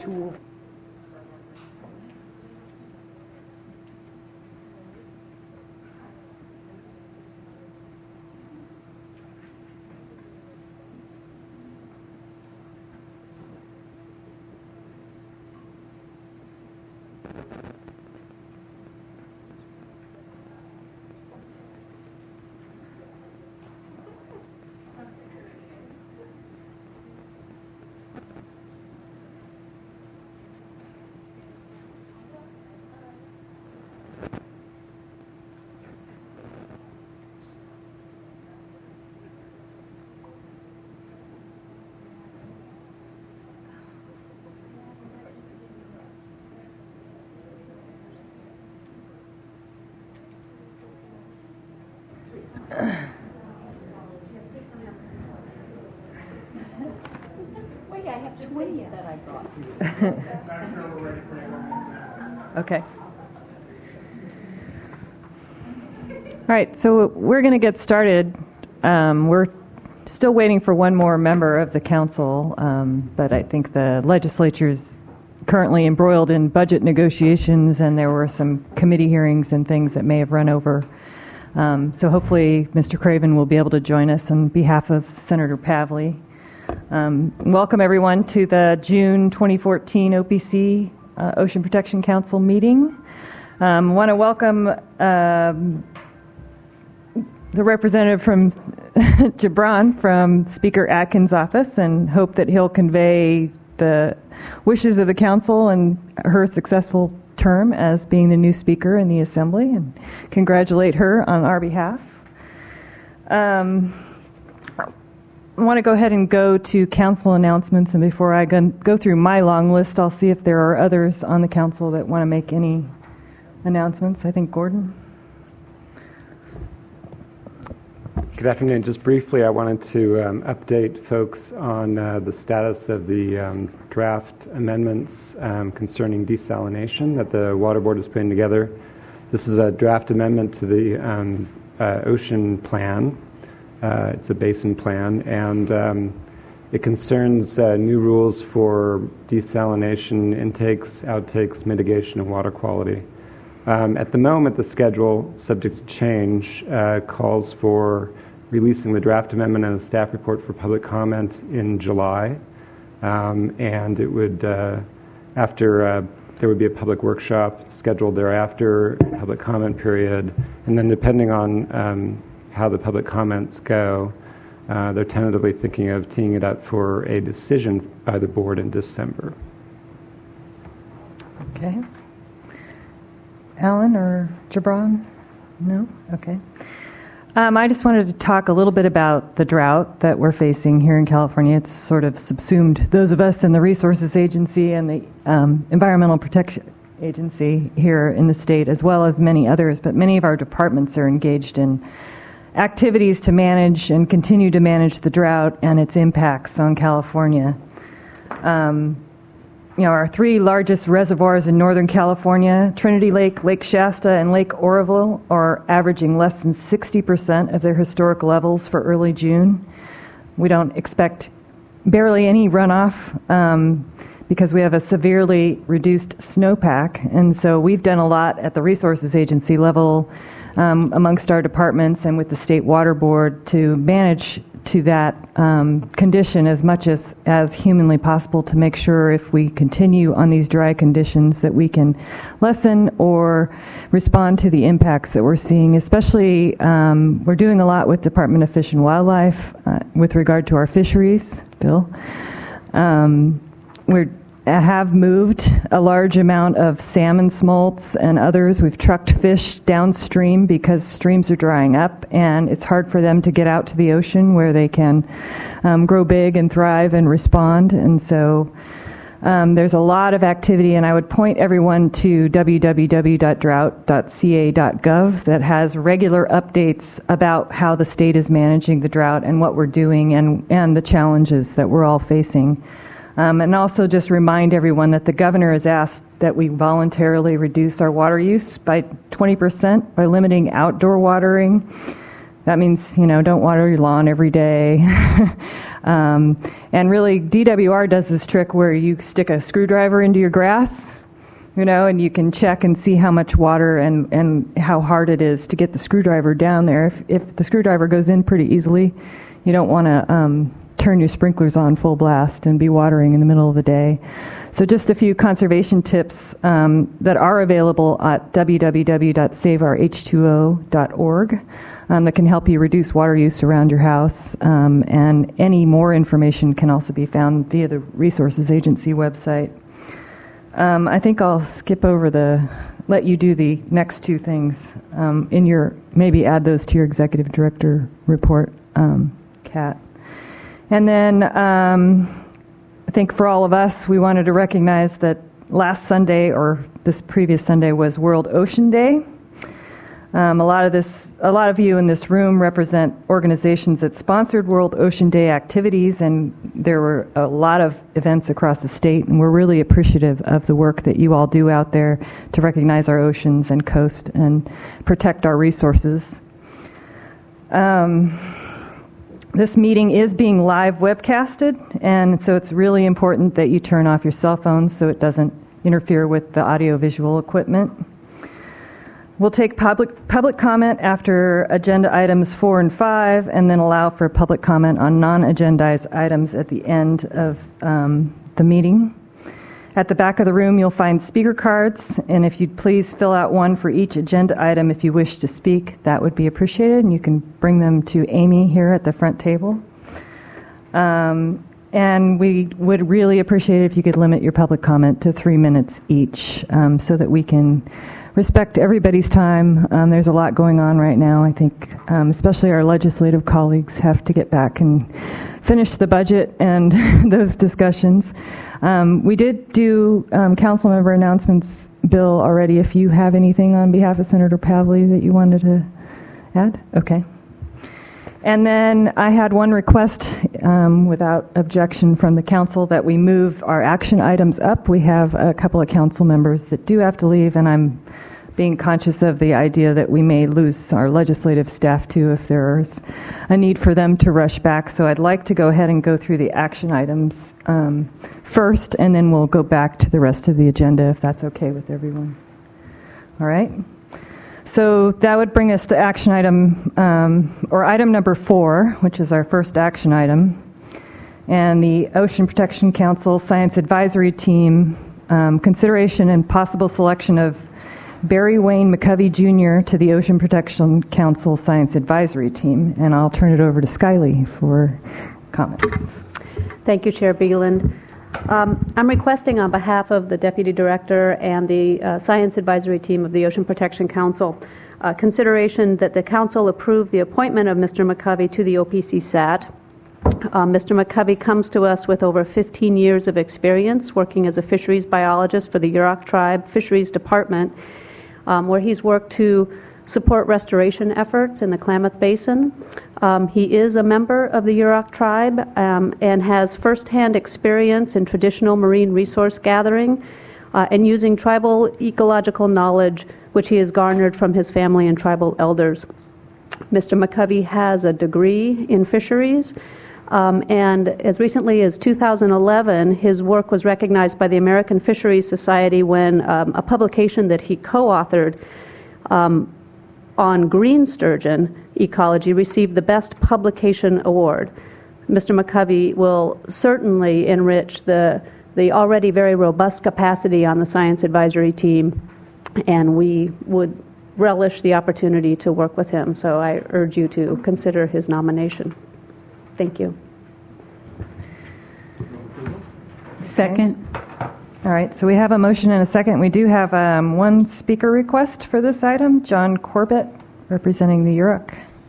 tool. Wait, I have 20 that I brought. Okay. All right, so we're going to get started. We're still waiting for one more member of the council, but I think the legislature's currently embroiled in budget negotiations, and there were some committee hearings and things that may have run over. So hopefully Mr. Craven will be able to join us on behalf of Senator Pavley. Welcome everyone to the June 2014 OPC Ocean Protection Council meeting. I want to welcome the representative from Gibran from Speaker Atkins' office, and hope that he'll convey the wishes of the council and her successful term as being the new speaker in the assembly, and congratulate her on our behalf. I want to go ahead and go to council announcements, and before I go through my long list, I'll see if there are others on the council that want to make any announcements. I think Gordon. Good afternoon. Just briefly, I wanted to update folks on the status of the draft amendments concerning desalination that the Water Board is putting together. This is a draft amendment to the ocean plan. It's a basin plan, and it concerns new rules for desalination intakes, outtakes, mitigation, and water quality. At the moment, the schedule, subject to change, calls for releasing the draft amendment and the staff report for public comment in July. And it would, there would be a public workshop scheduled thereafter, public comment period, and then depending on how the public comments go, they're tentatively thinking of teeing it up for a decision by the board in December. Okay. Alan or Gibran? No? Okay. I just wanted to talk a little bit about the drought that we're facing here in California. It's sort of subsumed those of us in the Resources Agency and the Environmental Protection Agency here in the state, as well as many others, but many of our departments are engaged in activities to manage and continue to manage the drought and its impacts on California. Our three largest reservoirs in Northern California, Trinity Lake, Lake Shasta, and Lake Oroville, are averaging less than 60% of their historic levels for early June. We don't expect barely any runoff because we have a severely reduced snowpack, and so we've done a lot at the Resources Agency level amongst our departments and with the State Water Board to manage to that condition as much as humanly possible, to make sure if we continue on these dry conditions that we can lessen or respond to the impacts that we're seeing. Especially, we're doing a lot with Department of Fish and Wildlife with regard to our fisheries. Bill, we have moved a large amount of salmon smolts and others. We've trucked fish downstream because streams are drying up and it's hard for them to get out to the ocean where they can grow big and thrive and respond. And so there's a lot of activity, and I would point everyone to www.drought.ca.gov that has regular updates about how the state is managing the drought and what we're doing and the challenges that we're all facing. And also just remind everyone that the governor has asked that we voluntarily reduce our water use by 20% by limiting outdoor watering. That means, don't water your lawn every day. And really, DWR does this trick where you stick a screwdriver into your grass, and you can check and see how much water and how hard it is to get the screwdriver down there. If the screwdriver goes in pretty easily, you don't want to turn your sprinklers on full blast and be watering in the middle of the day. So just a few conservation tips that are available at www.saveourh2o.org that can help you reduce water use around your house. And any more information can also be found via the Resources Agency website. I think I'll skip over let you do the next two things maybe add those to your executive director report, Kat. And then I think for all of us, we wanted to recognize that last Sunday, or this previous Sunday, was World Ocean Day. A lot of you in this room represent organizations that sponsored World Ocean Day activities, and there were a lot of events across the state, and we're really appreciative of the work that you all do out there to recognize our oceans and coast and protect our resources. This meeting is being live webcasted, and so it's really important that you turn off your cell phones so it doesn't interfere with the audiovisual equipment. We'll take public comment after agenda items 4 and 5, and then allow for public comment on non-agendized items at the end of the meeting. At the back of the room, you'll find speaker cards, and if you'd please fill out one for each agenda item if you wish to speak, that would be appreciated, and you can bring them to Amy here at the front table. And we would really appreciate it if you could limit your public comment to 3 minutes each, so that we can respect everybody's time. There's a lot going on right now. I think especially our legislative colleagues have to get back and finish the budget and those discussions. We did do council member announcements, Bill, already. If you have anything on behalf of Senator Pavley that you wanted to add? Okay. And then I had one request without objection from the council that we move our action items up. We have a couple of council members that do have to leave, and I'm being conscious of the idea that we may lose our legislative staff too if there's a need for them to rush back. So I'd like to go ahead and go through the action items first, and then we'll go back to the rest of the agenda if that's okay with everyone. All right. So that would bring us to action item, or item number 4, which is our first action item. And the Ocean Protection Council Science Advisory Team, consideration and possible selection of Barry Wayne McCovey Jr. to the Ocean Protection Council Science Advisory Team. And I'll turn it over to Skylie for comments. Thank you, Chair Bieland. I'm requesting on behalf of the Deputy Director and the Science Advisory Team of the Ocean Protection Council consideration that the Council approve the appointment of Mr. McCovey to the OPCSAT. Mr. McCovey comes to us with over 15 years of experience working as a fisheries biologist for the Yurok Tribe Fisheries Department, where he's worked to support restoration efforts in the Klamath Basin. He is a member of the Yurok Tribe and has firsthand experience in traditional marine resource gathering and using tribal ecological knowledge, which he has garnered from his family and tribal elders. Mr. McCovey has a degree in fisheries, and as recently as 2011, his work was recognized by the American Fisheries Society when a publication that he co-authored on green sturgeon ecology received the Best Publication Award. Mr. McCovey will certainly enrich the already very robust capacity on the Science Advisory Team, and we would relish the opportunity to work with him. So I urge you to consider his nomination. Thank you. Second. All right, so we have a motion and a second. We do have one speaker request for this item, John Corbett, representing the Yurok.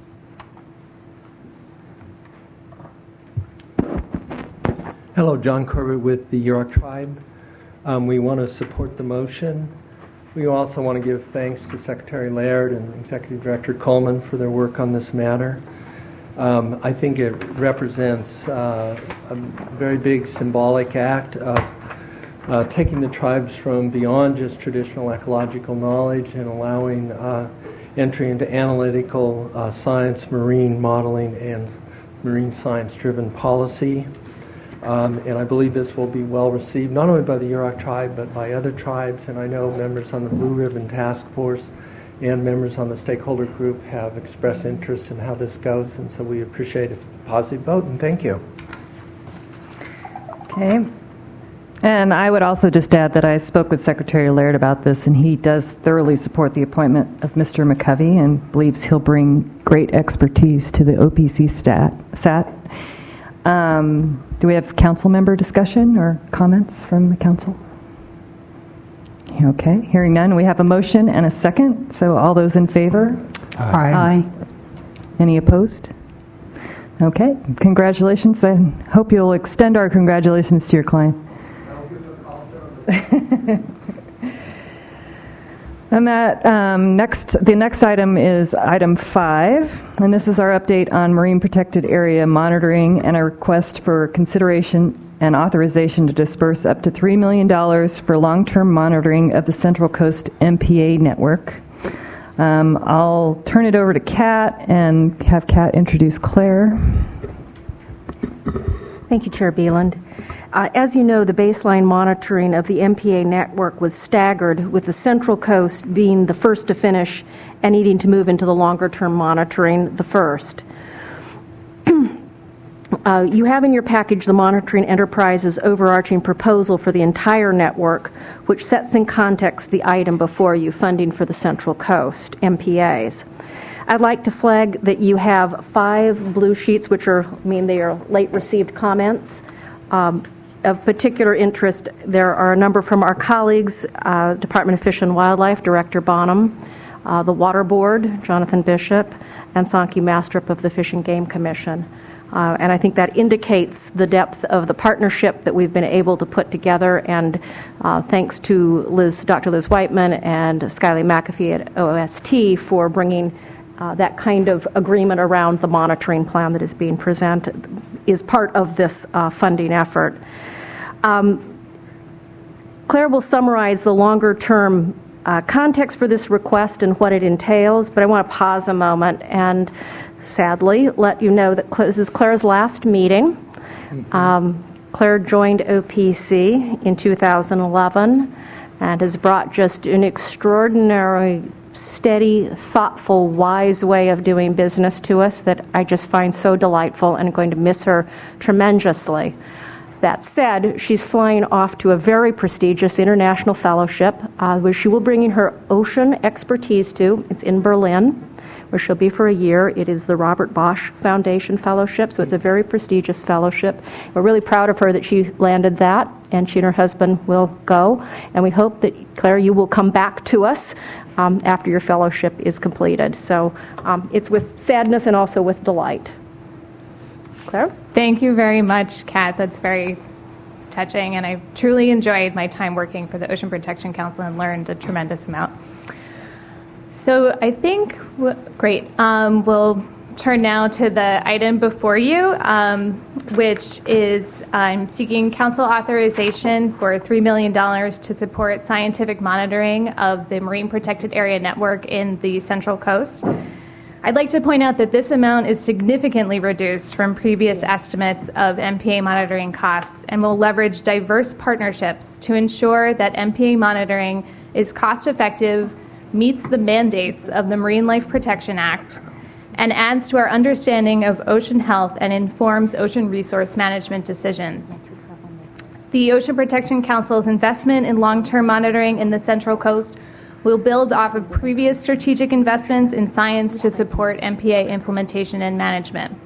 Hello, John Corbett with the Yurok Tribe. We want to support the motion. We also want to give thanks to Secretary Laird and Executive Director Coleman for their work on this matter. I think it represents a very big symbolic act of taking the tribes from beyond just traditional ecological knowledge and allowing entry into analytical science, marine modeling, and marine science-driven policy. And I believe this will be well received, not only by the Yurok tribe, but by other tribes. And I know members on the Blue Ribbon Task Force and members on the stakeholder group have expressed interest in how this goes. And so we appreciate a positive vote, and thank you. Okay. And I would also just add that I spoke with Secretary Laird about this, and he does thoroughly support the appointment of Mr. McCovey and believes he'll bring great expertise to the OPC SAT. Do we have council member discussion or comments from the council? Okay, hearing none, we have a motion and a second. So all those in favor? Aye. Any opposed? Okay, congratulations. I hope you'll extend our congratulations to your client. And that the next item is item 5, and this is our update on marine protected area monitoring and a request for consideration and authorization to disperse up to $3 million for long-term monitoring of the Central Coast MPA network. I'll turn it over to Kat and have Kat introduce Claire. Thank you, Chair Beeland. As you know, the baseline monitoring of the MPA network was staggered, with the Central Coast being the first to finish and needing to move into the longer-term monitoring the first. You have in your package the Monitoring Enterprise's overarching proposal for the entire network, which sets in context the item before you, funding for the Central Coast, MPAs. I'd like to flag that you have 5 blue sheets, which they are late received comments. Of particular interest, there are a number from our colleagues, Department of Fish and Wildlife, Director Bonham, the Water Board, Jonathan Bishop, and Sankey Mastrop of the Fish and Game Commission. And I think that indicates the depth of the partnership that we've been able to put together, and thanks to Dr. Liz Whiteman and Skylie McAfee at OST for bringing that kind of agreement around the monitoring plan that is being presented, is part of this funding effort. Claire will summarize the longer-term context for this request and what it entails, but I want to pause a moment and sadly let you know that this is Claire's last meeting. Claire joined OPC in 2011 and has brought just an extraordinary, steady, thoughtful, wise way of doing business to us that I just find so delightful, and I'm going to miss her tremendously. That said, she's flying off to a very prestigious international fellowship where she will bring in her ocean expertise to. It's in Berlin, where she'll be for a year. It is the Robert Bosch Foundation Fellowship, so it's a very prestigious fellowship. We're really proud of her that she landed that, and she and her husband will go. And we hope that, Claire, you will come back to us after your fellowship is completed. So it's with sadness and also with delight. Claire? Thank you very much, Kat. That's very touching, and I truly enjoyed my time working for the Ocean Protection Council and learned a tremendous amount. So I think, great, we'll turn now to the item before you, which is I'm seeking council authorization for $3 million to support scientific monitoring of the Marine Protected Area Network in the Central Coast. I'd like to point out that this amount is significantly reduced from previous estimates of MPA monitoring costs and will leverage diverse partnerships to ensure that MPA monitoring is cost-effective, meets the mandates of the Marine Life Protection Act, and adds to our understanding of ocean health and informs ocean resource management decisions. The Ocean Protection Council's investment in long-term monitoring in the Central Coast will build off of previous strategic investments in science to support MPA implementation and management.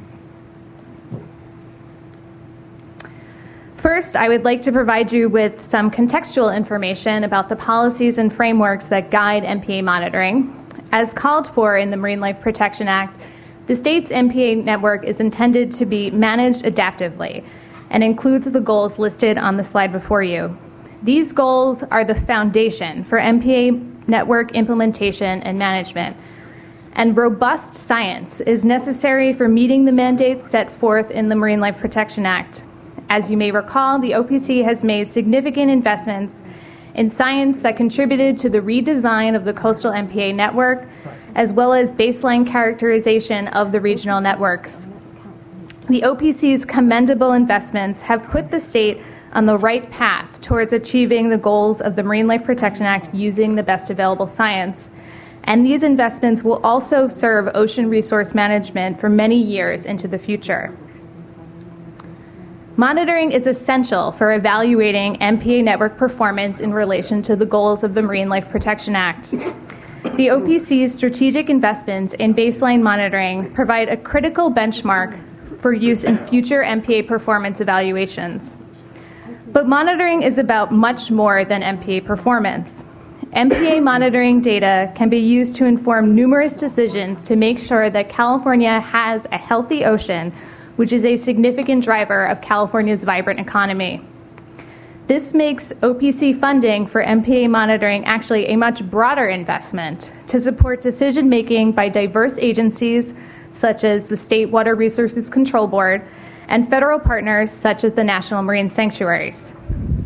First, I would like to provide you with some contextual information about the policies and frameworks that guide MPA monitoring. As called for in the Marine Life Protection Act, the state's MPA network is intended to be managed adaptively and includes the goals listed on the slide before you. These goals are the foundation for MPA network implementation and management, and robust science is necessary for meeting the mandates set forth in the Marine Life Protection Act. As you may recall, the OPC has made significant investments in science that contributed to the redesign of the coastal MPA network, as well as baseline characterization of the regional networks. the OPC's commendable investments have put the state on the right path towards achieving the goals of the Marine Life Protection Act using the best available science. And these investments will also serve ocean resource management for many years into the future. Monitoring is essential for evaluating MPA network performance in relation to the goals of the Marine Life Protection Act. The OPC's strategic investments in baseline monitoring provide a critical benchmark for use in future MPA performance evaluations. But monitoring is about much more than MPA performance. MPA monitoring data can be used to inform numerous decisions to make sure that California has a healthy ocean, which is a significant driver of California's vibrant economy. This makes OPC funding for MPA monitoring actually a much broader investment to support decision-making by diverse agencies such as the State Water Resources Control Board and federal partners such as the National Marine Sanctuaries.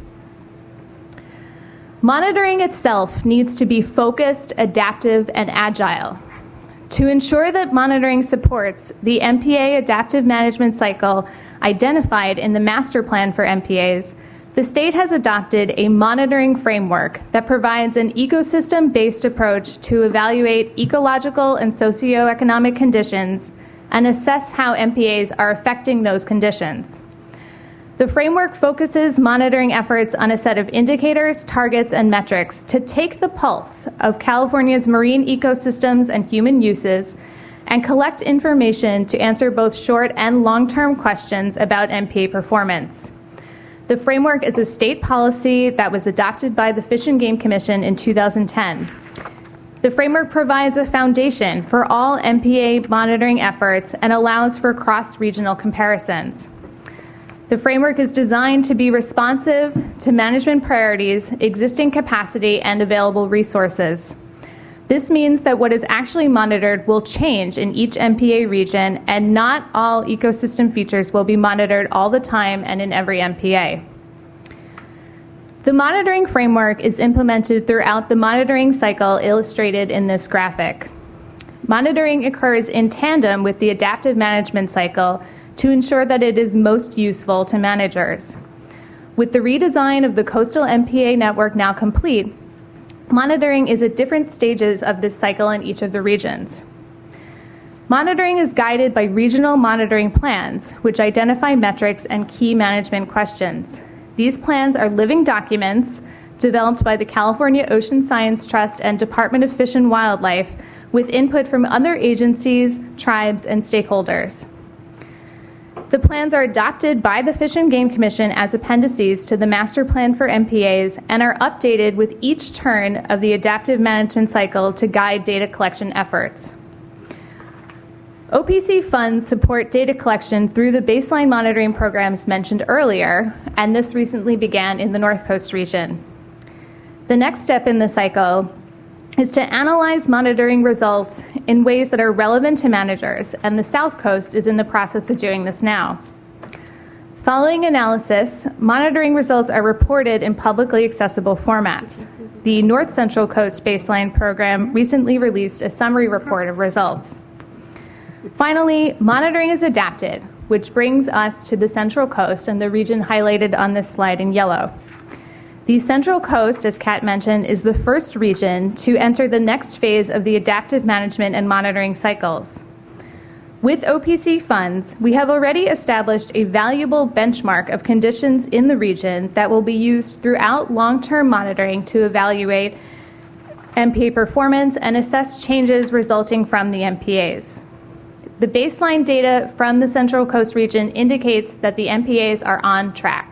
Monitoring itself needs to be focused, adaptive, and agile. To ensure that monitoring supports the MPA adaptive management cycle identified in the master plan for MPAs, the state has adopted a monitoring framework that provides an ecosystem-based approach to evaluate ecological and socioeconomic conditions and assess how MPAs are affecting those conditions. The framework focuses monitoring efforts on a set of indicators, targets, and metrics to take the pulse of California's marine ecosystems and human uses and collect information to answer both short and long-term questions about MPA performance. The framework is a state policy that was adopted by the Fish and Game Commission in 2010. The framework provides a foundation for all MPA monitoring efforts and allows for cross-regional comparisons. The framework is designed to be responsive to management priorities, existing capacity, and available resources. This means that what is actually monitored will change in each MPA region, and not all ecosystem features will be monitored all the time and in every MPA. The monitoring framework is implemented throughout the monitoring cycle illustrated in this graphic. Monitoring occurs in tandem with the adaptive management cycle to ensure that it is most useful to managers. With the redesign of the coastal MPA network now complete, monitoring is at different stages of this cycle in each of the regions. Monitoring is guided by regional monitoring plans, which identify metrics and key management questions. These plans are living documents developed by the California Ocean Science Trust and Department of Fish and Wildlife with input from other agencies, tribes, and stakeholders. The plans are adopted by the Fish and Game Commission as appendices to the Master Plan for MPAs and are updated with each turn of the adaptive management cycle to guide data collection efforts. OPC funds support data collection through the baseline monitoring programs mentioned earlier, and this recently began in the North Coast region. The next step in the cycle is to analyze monitoring results in ways that are relevant to managers, and the South Coast is in the process of doing this now. Following analysis, monitoring results are reported in publicly accessible formats. The North Central Coast Baseline Program recently released a summary report of results. Finally, monitoring is adapted, which brings us to the Central Coast and the region highlighted on this slide in yellow. The Central Coast, as Kat mentioned, is the first region to enter the next phase of the adaptive management and monitoring cycles. With OPC funds, we have already established a valuable benchmark of conditions in the region that will be used throughout long-term monitoring to evaluate MPA performance and assess changes resulting from the MPAs. The baseline data from the Central Coast region indicates that the MPAs are on track.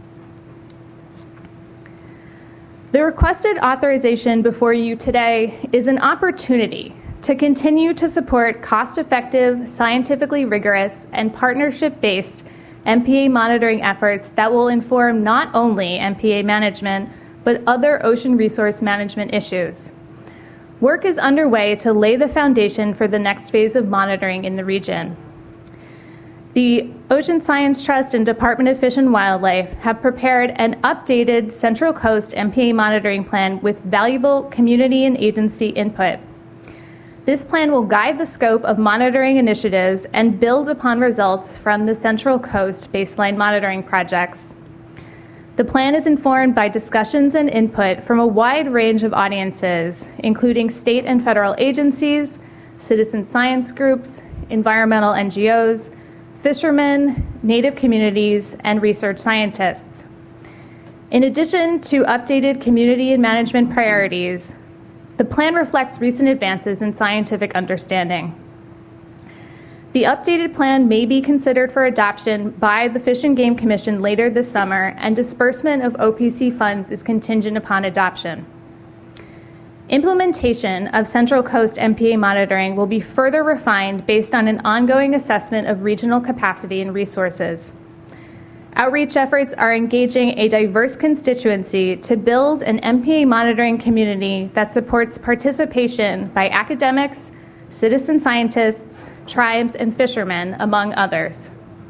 The requested authorization before you today is an opportunity to continue to support cost-effective, scientifically rigorous, and partnership-based MPA monitoring efforts that will inform not only MPA management, but other ocean resource management issues. Work is underway to lay the foundation for the next phase of monitoring in the region. The Ocean Science Trust and Department of Fish and Wildlife have prepared an updated Central Coast MPA monitoring plan with valuable community and agency input. This plan will guide the scope of monitoring initiatives and build upon results from the Central Coast baseline monitoring projects. The plan is informed by discussions and input from a wide range of audiences, including state and federal agencies, citizen science groups, environmental NGOs, fishermen, Native communities, and research scientists. In addition to updated community and management priorities, the plan reflects recent advances in scientific understanding. The updated plan may be considered for adoption by the Fish and Game Commission later this summer, and disbursement of OPC funds is contingent upon adoption. Implementation of Central Coast MPA monitoring will be further refined based on an ongoing assessment of regional capacity and resources. Outreach efforts are engaging a diverse constituency to build an MPA monitoring community that supports participation by academics, citizen scientists, tribes, and fishermen, among others.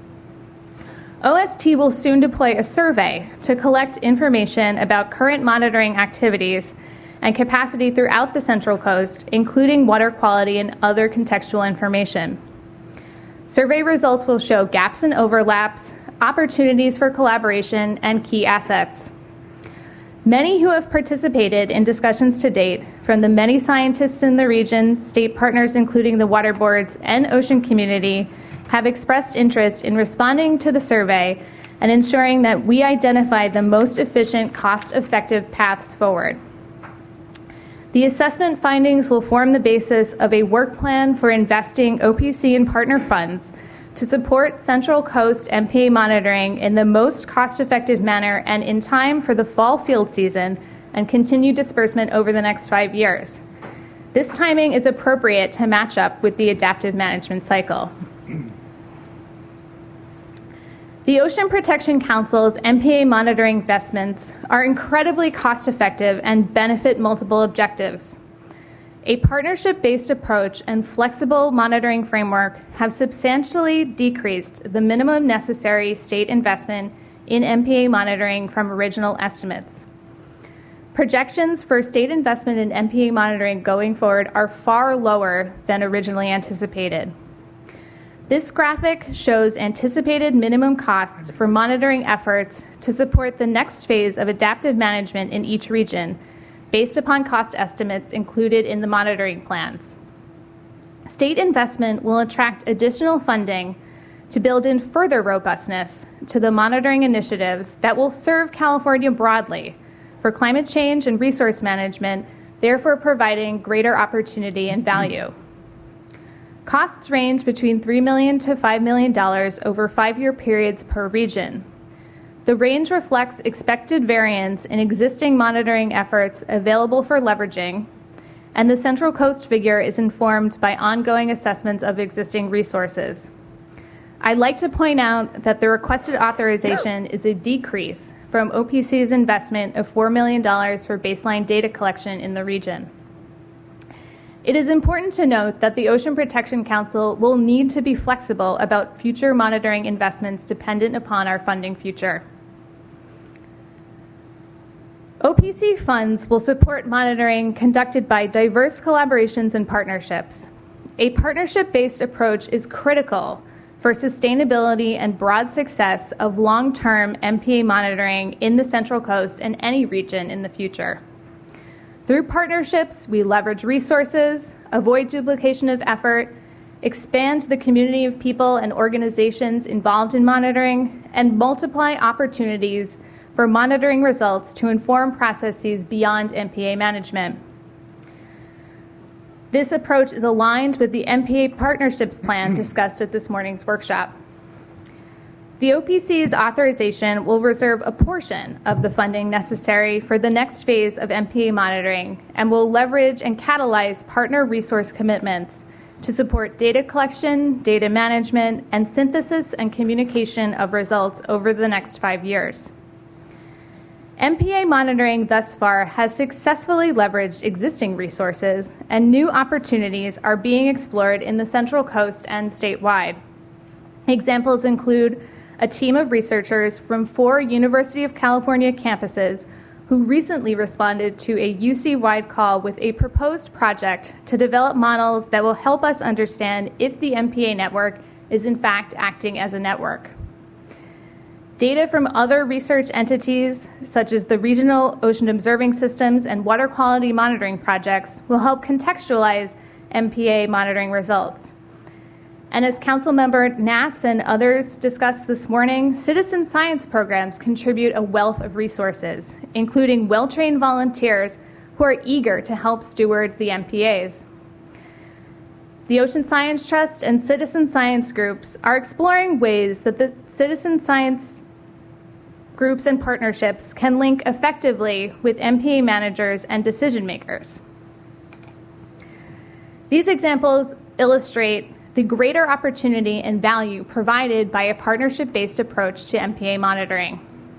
OST will soon deploy a survey to collect information about current monitoring activities and capacity throughout the Central Coast, including water quality and other contextual information. Survey results will show gaps and overlaps, opportunities for collaboration, and key assets. Many who have participated in discussions to date, from the many scientists in the region, state partners including the water boards, and ocean community, have expressed interest in responding to the survey and ensuring that we identify the most efficient, cost-effective paths forward. The assessment findings will form the basis of a work plan for investing OPC and partner funds to support Central Coast MPA monitoring in the most cost-effective manner and in time for the fall field season and continued disbursement over the next 5 years. This timing is appropriate to match up with the adaptive management cycle. The Ocean Protection Council's MPA monitoring investments are incredibly cost-effective and benefit multiple objectives. A partnership-based approach and flexible monitoring framework have substantially decreased the minimum necessary state investment in MPA monitoring from original estimates. Projections for state investment in MPA monitoring going forward are far lower than originally anticipated. This graphic shows anticipated minimum costs for monitoring efforts to support the next phase of adaptive management in each region, based upon cost estimates included in the monitoring plans. State investment will attract additional funding to build in further robustness to the monitoring initiatives that will serve California broadly for climate change and resource management, therefore providing greater opportunity and value. Costs range between $3 million to $5 million over 5-year periods per region. The range reflects expected variance in existing monitoring efforts available for leveraging, and the Central Coast figure is informed by ongoing assessments of existing resources. I'd like to point out that the requested authorization is a decrease from OPC's investment of $4 million for baseline data collection in the region. It is important to note that the Ocean Protection Council will need to be flexible about future monitoring investments dependent upon our funding future. OPC funds will support monitoring conducted by diverse collaborations and partnerships. A partnership-based approach is critical for sustainability and broad success of long-term MPA monitoring in the Central Coast and any region in the future. Through partnerships, we leverage resources, avoid duplication of effort, expand the community of people and organizations involved in monitoring, and multiply opportunities for monitoring results to inform processes beyond MPA management. This approach is aligned with the MPA Partnerships Plan discussed at this morning's workshop. The OPC's authorization will reserve a portion of the funding necessary for the next phase of MPA monitoring and will leverage and catalyze partner resource commitments to support data collection, data management, and synthesis and communication of results over the next 5 years. MPA monitoring thus far has successfully leveraged existing resources, and new opportunities are being explored in the Central Coast and statewide. Examples include a team of researchers from 4 University of California campuses who recently responded to a UC-wide call with a proposed project to develop models that will help us understand if the MPA network is in fact acting as a network. Data from other research entities, such as the Regional Ocean Observing Systems and Water Quality Monitoring Projects, will help contextualize MPA monitoring results. And as Councilmember Nats and others discussed this morning, citizen science programs contribute a wealth of resources, including well-trained volunteers who are eager to help steward the MPAs. The Ocean Science Trust and citizen science groups are exploring ways that the citizen science groups and partnerships can link effectively with MPA managers and decision makers. These examples illustrate the greater opportunity and value provided by a partnership-based approach to MPA monitoring.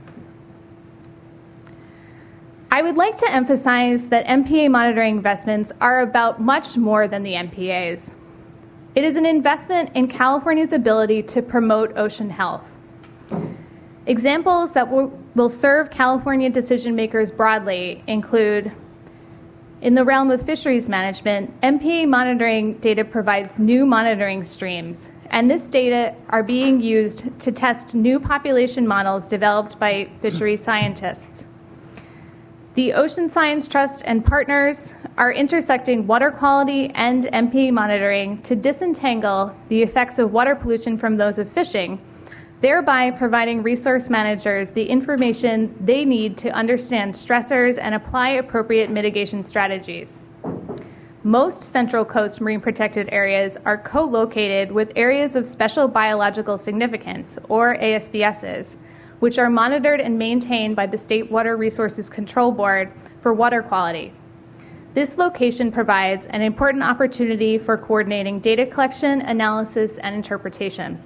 I would like to emphasize that MPA monitoring investments are about much more than the MPAs. It is an investment in California's ability to promote ocean health. Examples that will serve California decision makers broadly include: in the realm of fisheries management, MPA monitoring data provides new monitoring streams, and this data are being used to test new population models developed by fisheries scientists. The Ocean Science Trust and partners are intersecting water quality and MPA monitoring to disentangle the effects of water pollution from those of fishing, thereby providing resource managers the information they need to understand stressors and apply appropriate mitigation strategies. Most Central Coast marine protected areas are co-located with areas of special biological significance, or ASBSs, which are monitored and maintained by the State Water Resources Control Board for water quality. This location provides an important opportunity for coordinating data collection, analysis, and interpretation.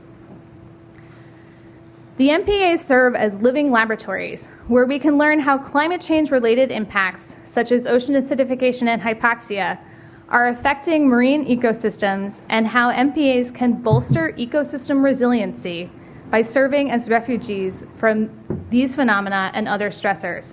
The MPAs serve as living laboratories where we can learn how climate change-related impacts, such as ocean acidification and hypoxia, are affecting marine ecosystems and how MPAs can bolster ecosystem resiliency by serving as refugees from these phenomena and other stressors.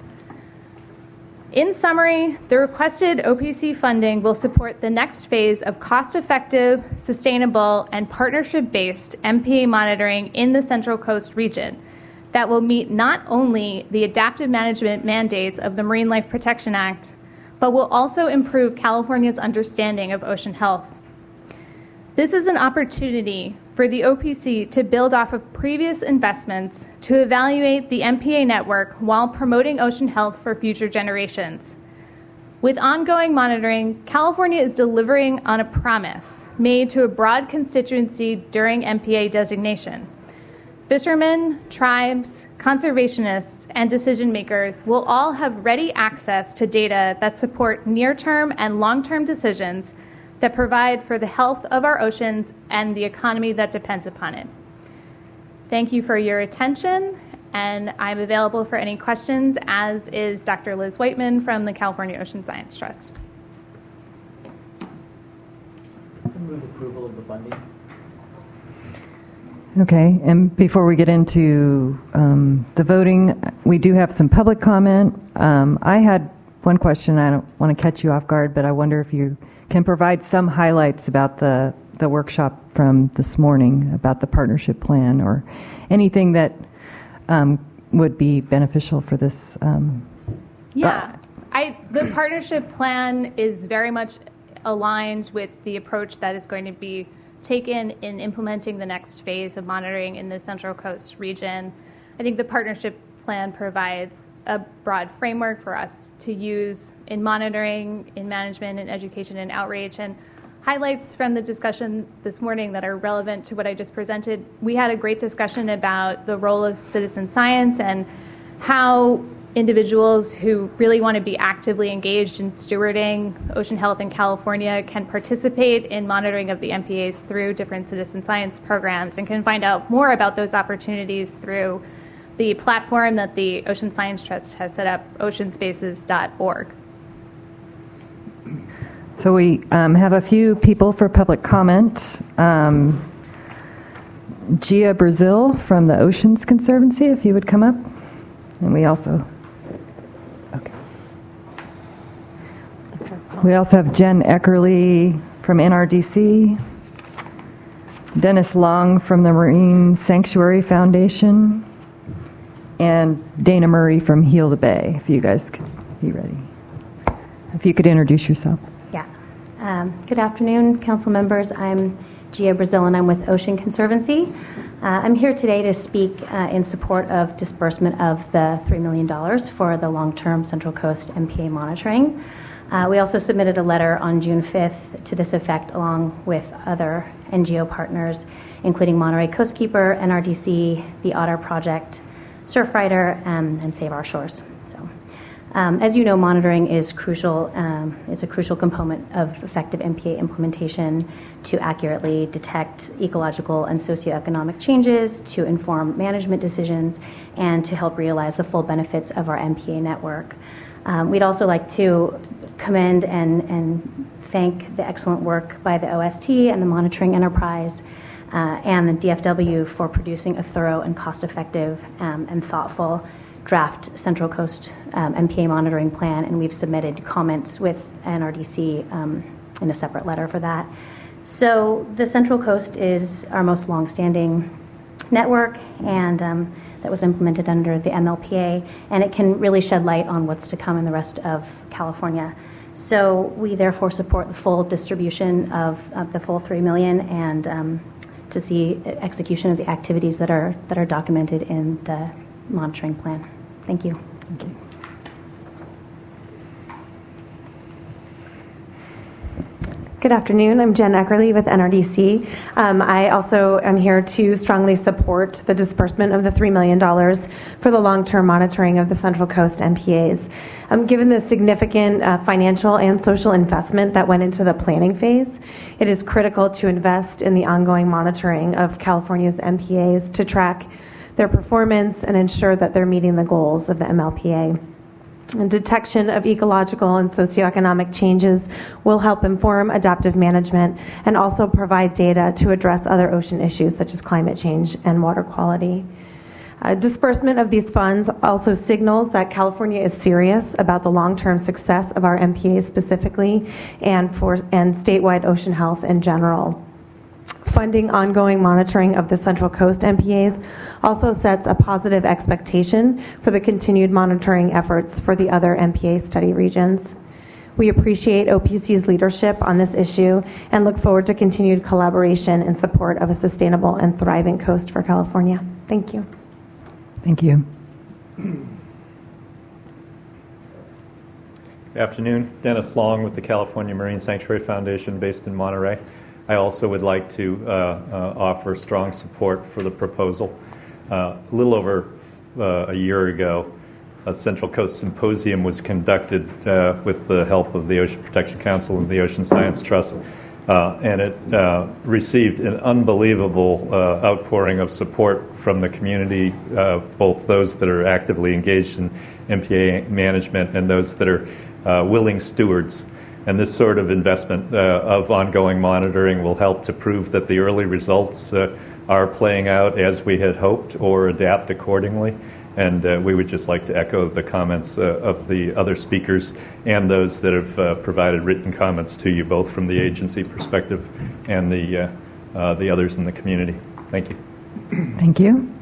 In summary, the requested OPC funding will support the next phase of cost-effective, sustainable, and partnership-based MPA monitoring in the Central Coast region that will meet not only the adaptive management mandates of the Marine Life Protection Act, but will also improve California's understanding of ocean health. This is an opportunity for the OPC to build off of previous investments to evaluate the MPA network while promoting ocean health for future generations. With ongoing monitoring, California is delivering on a promise made to a broad constituency during MPA designation. Fishermen, tribes, conservationists, and decision makers will all have ready access to data that support near-term and long-term decisions that provide for the health of our oceans and the economy that depends upon it. Thank you for your attention, and I'm available for any questions, as is Dr. Liz Whiteman from the California Ocean Science Trust. I move approval of the funding. Okay, and before we get into the voting, we do have some public comment. I had one question. I don't want to catch you off guard, but I wonder if you can provide some highlights about the workshop from this morning, about the partnership plan, or anything that would be beneficial for this. The partnership plan is very much aligned with the approach that is going to be taken in implementing the next phase of monitoring in the Central Coast region. I think the partnership plan provides a broad framework for us to use in monitoring, in management, in education and outreach, and highlights from the discussion this morning that are relevant to what I just presented. We had a great discussion about the role of citizen science and how individuals who really want to be actively engaged in stewarding ocean health in California can participate in monitoring of the MPAs through different citizen science programs, and can find out more about those opportunities through the platform that the Ocean Science Trust has set up, oceanspaces.org. So we have a few people for public comment. Gia Brazil from the Oceans Conservancy, if you would come up. And we also We also have Jen Eckerly from NRDC, Dennis Long from the Marine Sanctuary Foundation, and Dana Murray from Heal the Bay, if you guys could be ready. If you could introduce yourself. Yeah. Good afternoon, council members. I'm Gia Brazil, and I'm with Ocean Conservancy. I'm here today to speak in support of disbursement of the $3 million for the long-term Central Coast MPA monitoring. We also submitted a letter on June 5th to this effect, along with other NGO partners, including Monterey Coastkeeper, NRDC, the Otter Project, Surfrider, and Save Our Shores. So, as you know, monitoring is crucial. It's a crucial component of effective MPA implementation to accurately detect ecological and socioeconomic changes, to inform management decisions, and to help realize the full benefits of our MPA network. We'd also like to commend and thank the excellent work by the OST and the monitoring enterprise and the DFW for producing a thorough and cost-effective and thoughtful draft Central Coast MPA monitoring plan, and we've submitted comments with NRDC in a separate letter for that. So the Central Coast is our most longstanding network, and that was implemented under the MLPA, and it can really shed light on what's to come in the rest of California. So we therefore support the full distribution of the full $3 million, and to see execution of the activities that are documented in the monitoring plan. Thank you. Thank you. Good afternoon. I'm Jen Eckerly with NRDC. I also am here to strongly support the disbursement of the $3 million for the long-term monitoring of the Central Coast MPAs. Given the significant financial and social investment that went into the planning phase, it is critical to invest in the ongoing monitoring of California's MPAs to track their performance and ensure that they're meeting the goals of the MLPA. And detection of ecological and socioeconomic changes will help inform adaptive management and also provide data to address other ocean issues such as climate change and water quality. Disbursement of these funds also signals that California is serious about the long-term success of our MPAs specifically and statewide ocean health in general. Funding ongoing monitoring of the Central Coast MPAs also sets a positive expectation for the continued monitoring efforts for the other MPA study regions. We appreciate OPC's leadership on this issue and look forward to continued collaboration in support of a sustainable and thriving coast for California. Thank you. Thank you. Good afternoon. Dennis Long with the California Marine Sanctuary Foundation based in Monterey. I also would like to offer strong support for the proposal. A little over a year ago, a Central Coast Symposium was conducted with the help of the Ocean Protection Council and the Ocean Science Trust, and it received an unbelievable outpouring of support from the community, both those that are actively engaged in MPA management and those that are willing stewards. And this sort of investment of ongoing monitoring will help to prove that the early results are playing out as we had hoped or adapt accordingly. And we would just like to echo the comments of the other speakers and those that have provided written comments to you, both from the agency perspective and the others in the community. Thank you. Thank you.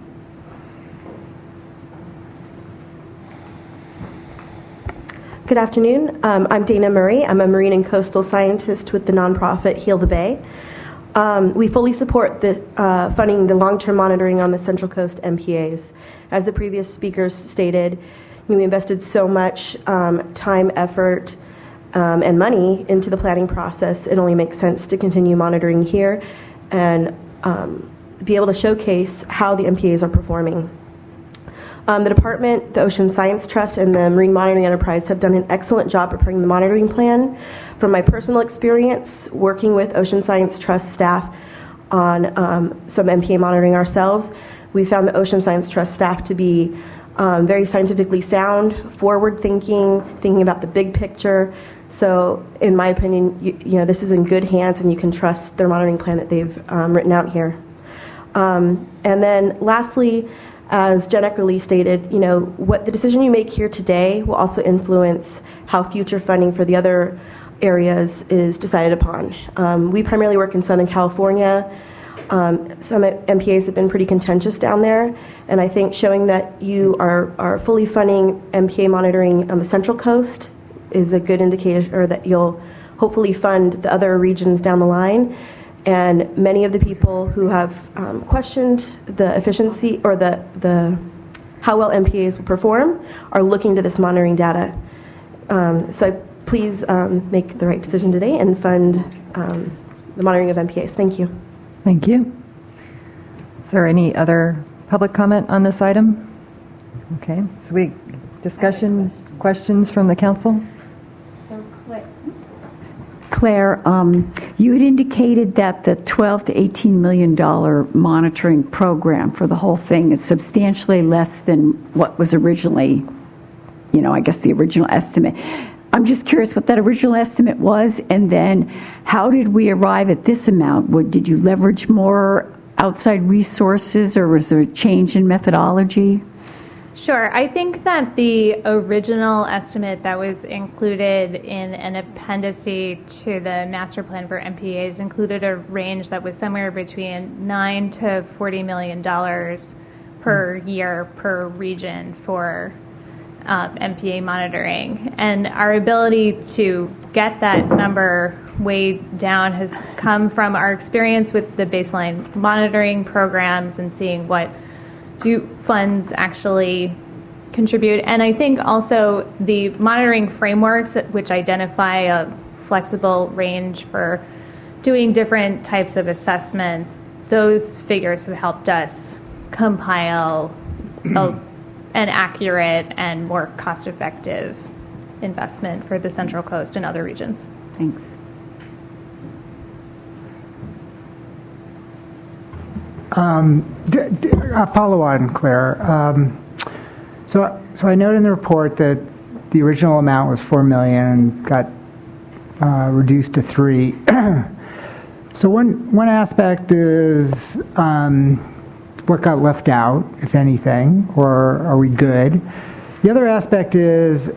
Good afternoon. I'm Dana Murray. I'm a marine and coastal scientist with the nonprofit Heal the Bay. We fully support the funding the long-term monitoring on the Central Coast MPAs. As the previous speakers stated, we invested so much time, effort, and money into the planning process. It only makes sense to continue monitoring here and be able to showcase how the MPAs are performing. The department, the Ocean Science Trust, and the Marine Monitoring Enterprise have done an excellent job preparing the monitoring plan. From my personal experience working with Ocean Science Trust staff on some MPA monitoring ourselves, we found the Ocean Science Trust staff to be very scientifically sound, forward-thinking, thinking about the big picture. So in my opinion, you know, this is in good hands, and you can trust their monitoring plan that they've written out here. And then lastly, As Jen Eckerly stated, what the decision you make here today will also influence how future funding for the other areas is decided upon. We primarily work in Southern California. Some MPAs have been pretty contentious down there, and I think showing that you are fully funding MPA monitoring on the Central Coast is a good indicator that you'll hopefully fund the other regions down the line. And many of the people who have questioned the efficiency or the how well MPAs will perform are looking to this monitoring data. So please make the right decision today and fund the monitoring of MPAs. Thank you. Thank you. Is there any other public comment on this item? Okay, so discussion, questions from the council? Claire, you had indicated that the $12 to $18 million monitoring program for the whole thing is substantially less than what was originally, I guess the original estimate. I'm just curious what that original estimate was, and then how did we arrive at this amount? Did you leverage more outside resources, or was there a change in methodology? Sure. I think that the original estimate that was included in an appendice to the master plan for MPAs included a range that was somewhere between $9 to $40 million per year per region for MPA monitoring. And our ability to get that number way down has come from our experience with the baseline monitoring programs and seeing what do funds actually contribute. And I think also the monitoring frameworks, which identify a flexible range for doing different types of assessments, those figures have helped us compile an accurate and more cost-effective investment for the Central Coast and other regions. Thanks. A follow-on, Claire. So I note in the report that the original amount was $4 million, got reduced to $3 million. So one aspect is what got left out, if anything, or are we good? The other aspect is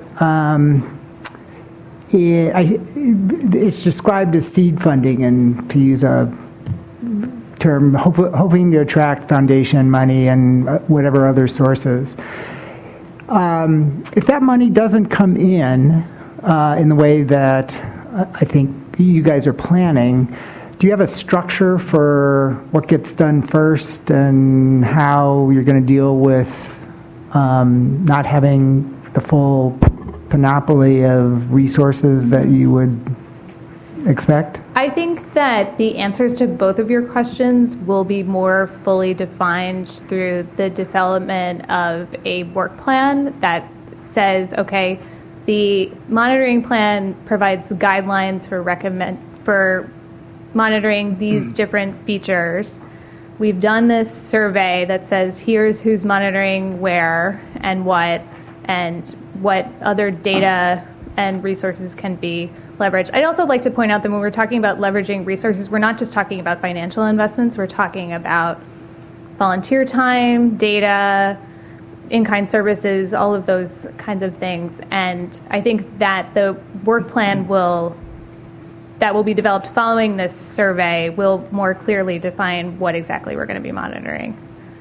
it's described as seed funding, and to use a term, hoping to attract foundation money and whatever other sources. If that money doesn't come in the way that I think you guys are planning, do you have a structure for what gets done first and how you're going to deal with not having the full panoply of resources that you would expect? I think that the answers to both of your questions will be more fully defined through the development of a work plan that says, okay, the monitoring plan provides guidelines for monitoring these different features. We've done this survey that says here's who's monitoring where and what other data and resources can be leveraged. I'd also like to point out that when we're talking about leveraging resources, we're not just talking about financial investments, we're talking about volunteer time, data, in-kind services, all of those kinds of things. And I think that the work plan that will be developed following this survey will more clearly define what exactly we're going to be monitoring.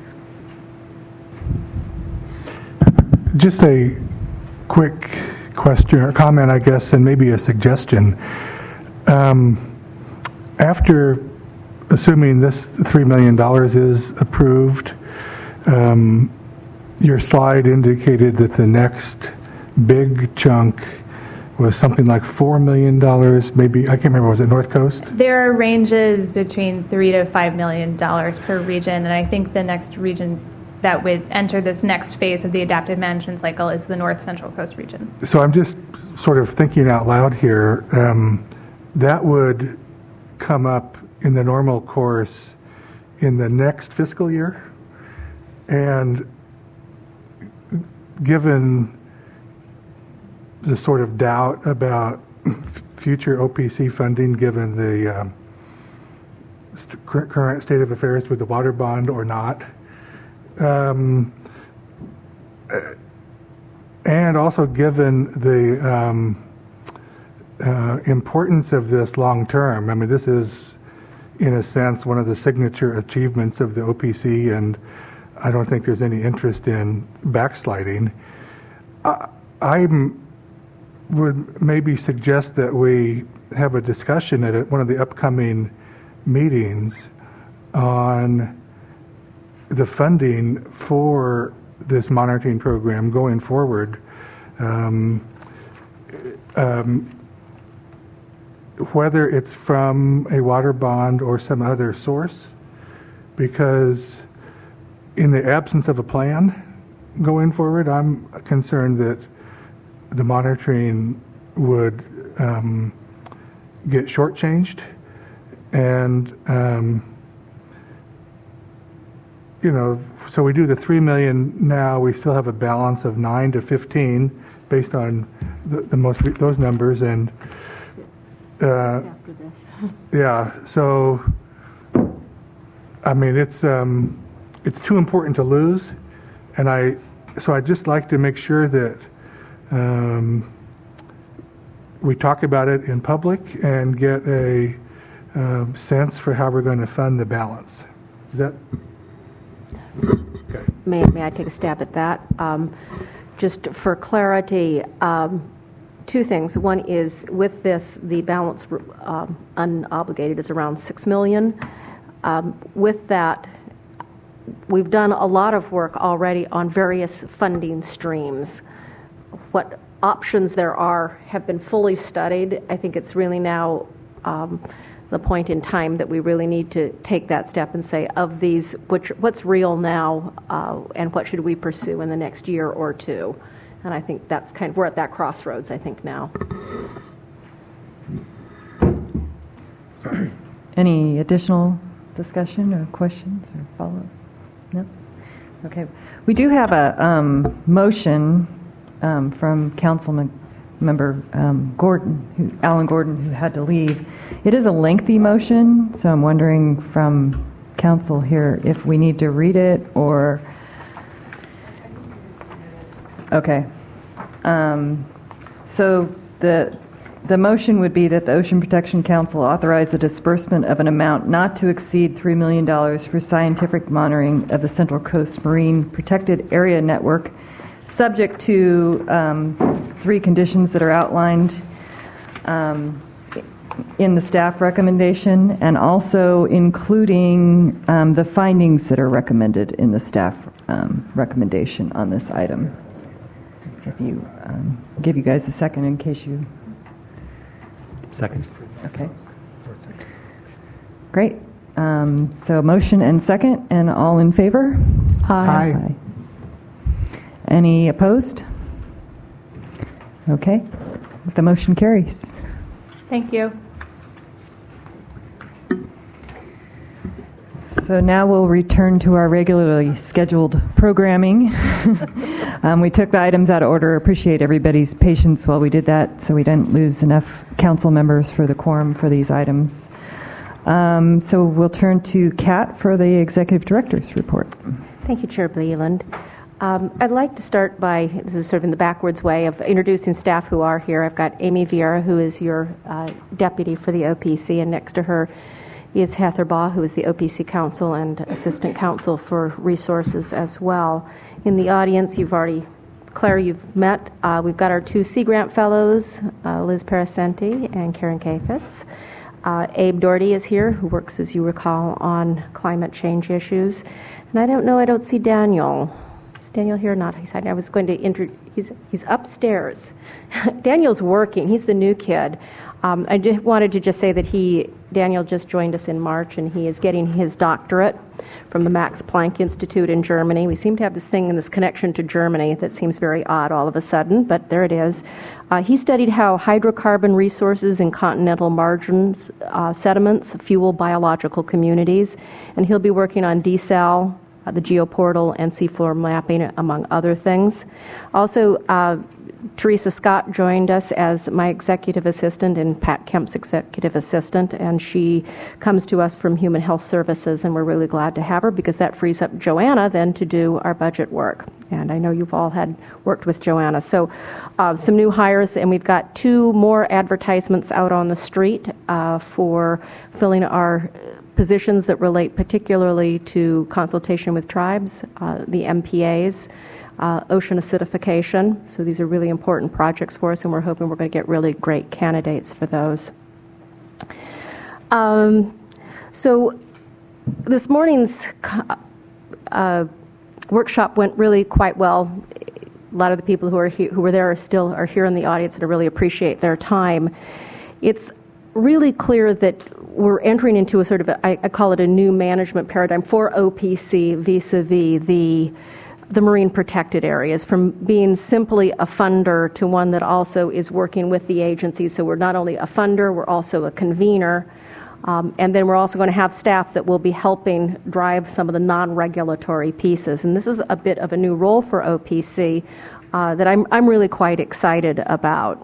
Just a quick question or comment, I guess, and maybe a suggestion. After assuming this $3 million is approved, your slide indicated that the next big chunk was something like $4 million, maybe, I can't remember, was it North Coast? There are ranges between $3 to $5 million per region, and I think the next region that would enter this next phase of the adaptive management cycle is the North Central Coast region. So I'm just sort of thinking out loud here. That would come up in the normal course in the next fiscal year, and given the sort of doubt about future OPC funding, given the current state of affairs with the water bond or not, And also given the importance of this long term. I mean, this is, in a sense, one of the signature achievements of the OPC, and I don't think there's any interest in backsliding. I would maybe suggest that we have a discussion at one of the upcoming meetings on the funding for this monitoring program going forward. Whether it's from a water bond or some other source, because in the absence of a plan going forward, I'm concerned that the monitoring would get shortchanged, and so we do the $3 million now. We still have a balance of 9 to 15 based on those numbers, and after this. yeah. So I mean, it's too important to lose, and I'd just like to make sure that we talk about it in public and get a sense for how we're going to fund the balance. Is that? Okay. May I take a stab at that? Just for clarity, two things. One is, with this, the balance unobligated is around $6 million. With that, we've done a lot of work already on various funding streams. What options there are have been fully studied. I think it's really now the point in time that we really need to take that step and say, of these, what's real now, and what should we pursue in the next year or two? And I think that's we're at that crossroads, I think, now. Any additional discussion or questions or follow-up? No? Okay. We do have a motion from Councilman Member Gordon, Alan Gordon, who had to leave. It is a lengthy motion, so I'm wondering from council here if we need to read it or... Okay. So the motion would be that the Ocean Protection Council authorize the disbursement of an amount not to exceed $3 million for scientific monitoring of the Central Coast Marine Protected Area Network, subject to 3 conditions that are outlined in the staff recommendation, and also including the findings that are recommended in the staff recommendation on this item. If you give you guys a second in case you... Second. Okay. Great. So motion and second, and all in favor? Aye. Aye. Any opposed? Okay. The motion carries. Thank you. So now we'll return to our regularly scheduled programming. We took the items out of order. Appreciate everybody's patience while we did that, so we didn't lose enough council members for the quorum for these items. So we'll turn to Kat for the Executive Director's report. Thank you, Chair Bleeland. I'd like to start by, this is sort of in the backwards way of introducing staff who are here. I've got Amy Vieira, who is your deputy for the OPC, and next to her is Heather Baugh, who is the OPC counsel and assistant counsel for resources as well. In the audience, Claire, you've met. We've got our 2 Sea Grant Fellows, Liz Parasenti and Karen Kafitz. Abe Doherty is here, who works, as you recall, on climate change issues. And I don't see Daniel. Is Daniel here or not? I was going to he's upstairs. Daniel's working. He's the new kid. I just wanted to just say that Daniel just joined us in March, and he is getting his doctorate from the Max Planck Institute in Germany. We seem to have this thing and this connection to Germany that seems very odd all of a sudden, but there it is. He studied how hydrocarbon resources in continental margins, sediments, fuel biological communities, and he'll be working on desal, the geoportal, and seafloor mapping, among other things. Also, Teresa Scott joined us as my executive assistant and Pat Kemp's executive assistant, and she comes to us from Human Health Services, and we're really glad to have her because that frees up Joanna then to do our budget work. And I know you've all had worked with Joanna. So some new hires, and we've got 2 more advertisements out on the street for filling our positions that relate particularly to consultation with tribes, the MPAs, ocean acidification. So these are really important projects for us, and we're hoping we're going to get really great candidates for those. So this morning's workshop went really quite well. A lot of the people who were there are here in the audience, and I really appreciate their time. It's really clear that we're entering into a sort of, I call it a new management paradigm for OPC vis-a-vis the marine protected areas, from being simply a funder to one that also is working with the agency. So we're not only a funder, we're also a convener. And then we're also going to have staff that will be helping drive some of the non-regulatory pieces. And this is a bit of a new role for OPC that I'm really quite excited about.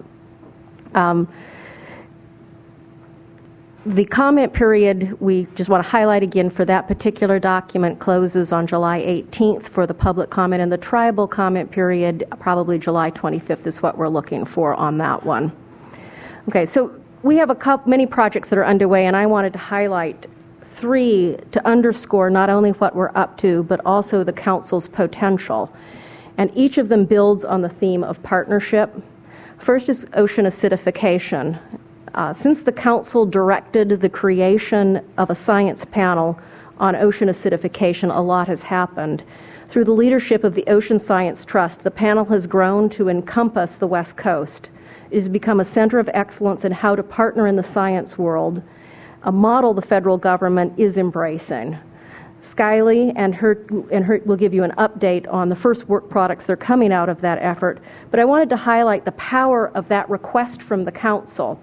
The comment period, we just want to highlight again for that particular document, closes on July 18th for the public comment, and the tribal comment period, probably July 25th is what we're looking for on that one. Okay, so we have many projects that are underway, and I wanted to highlight 3 to underscore not only what we're up to, but also the Council's potential. And each of them builds on the theme of partnership. First is ocean acidification. Since the Council directed the creation of a science panel on ocean acidification, a lot has happened. Through the leadership of the Ocean Science Trust, the panel has grown to encompass the West Coast. It has become a center of excellence in how to partner in the science world, a model the federal government is embracing. Skylie and her will give you an update on the first work products that are coming out of that effort, but I wanted to highlight the power of that request from the Council.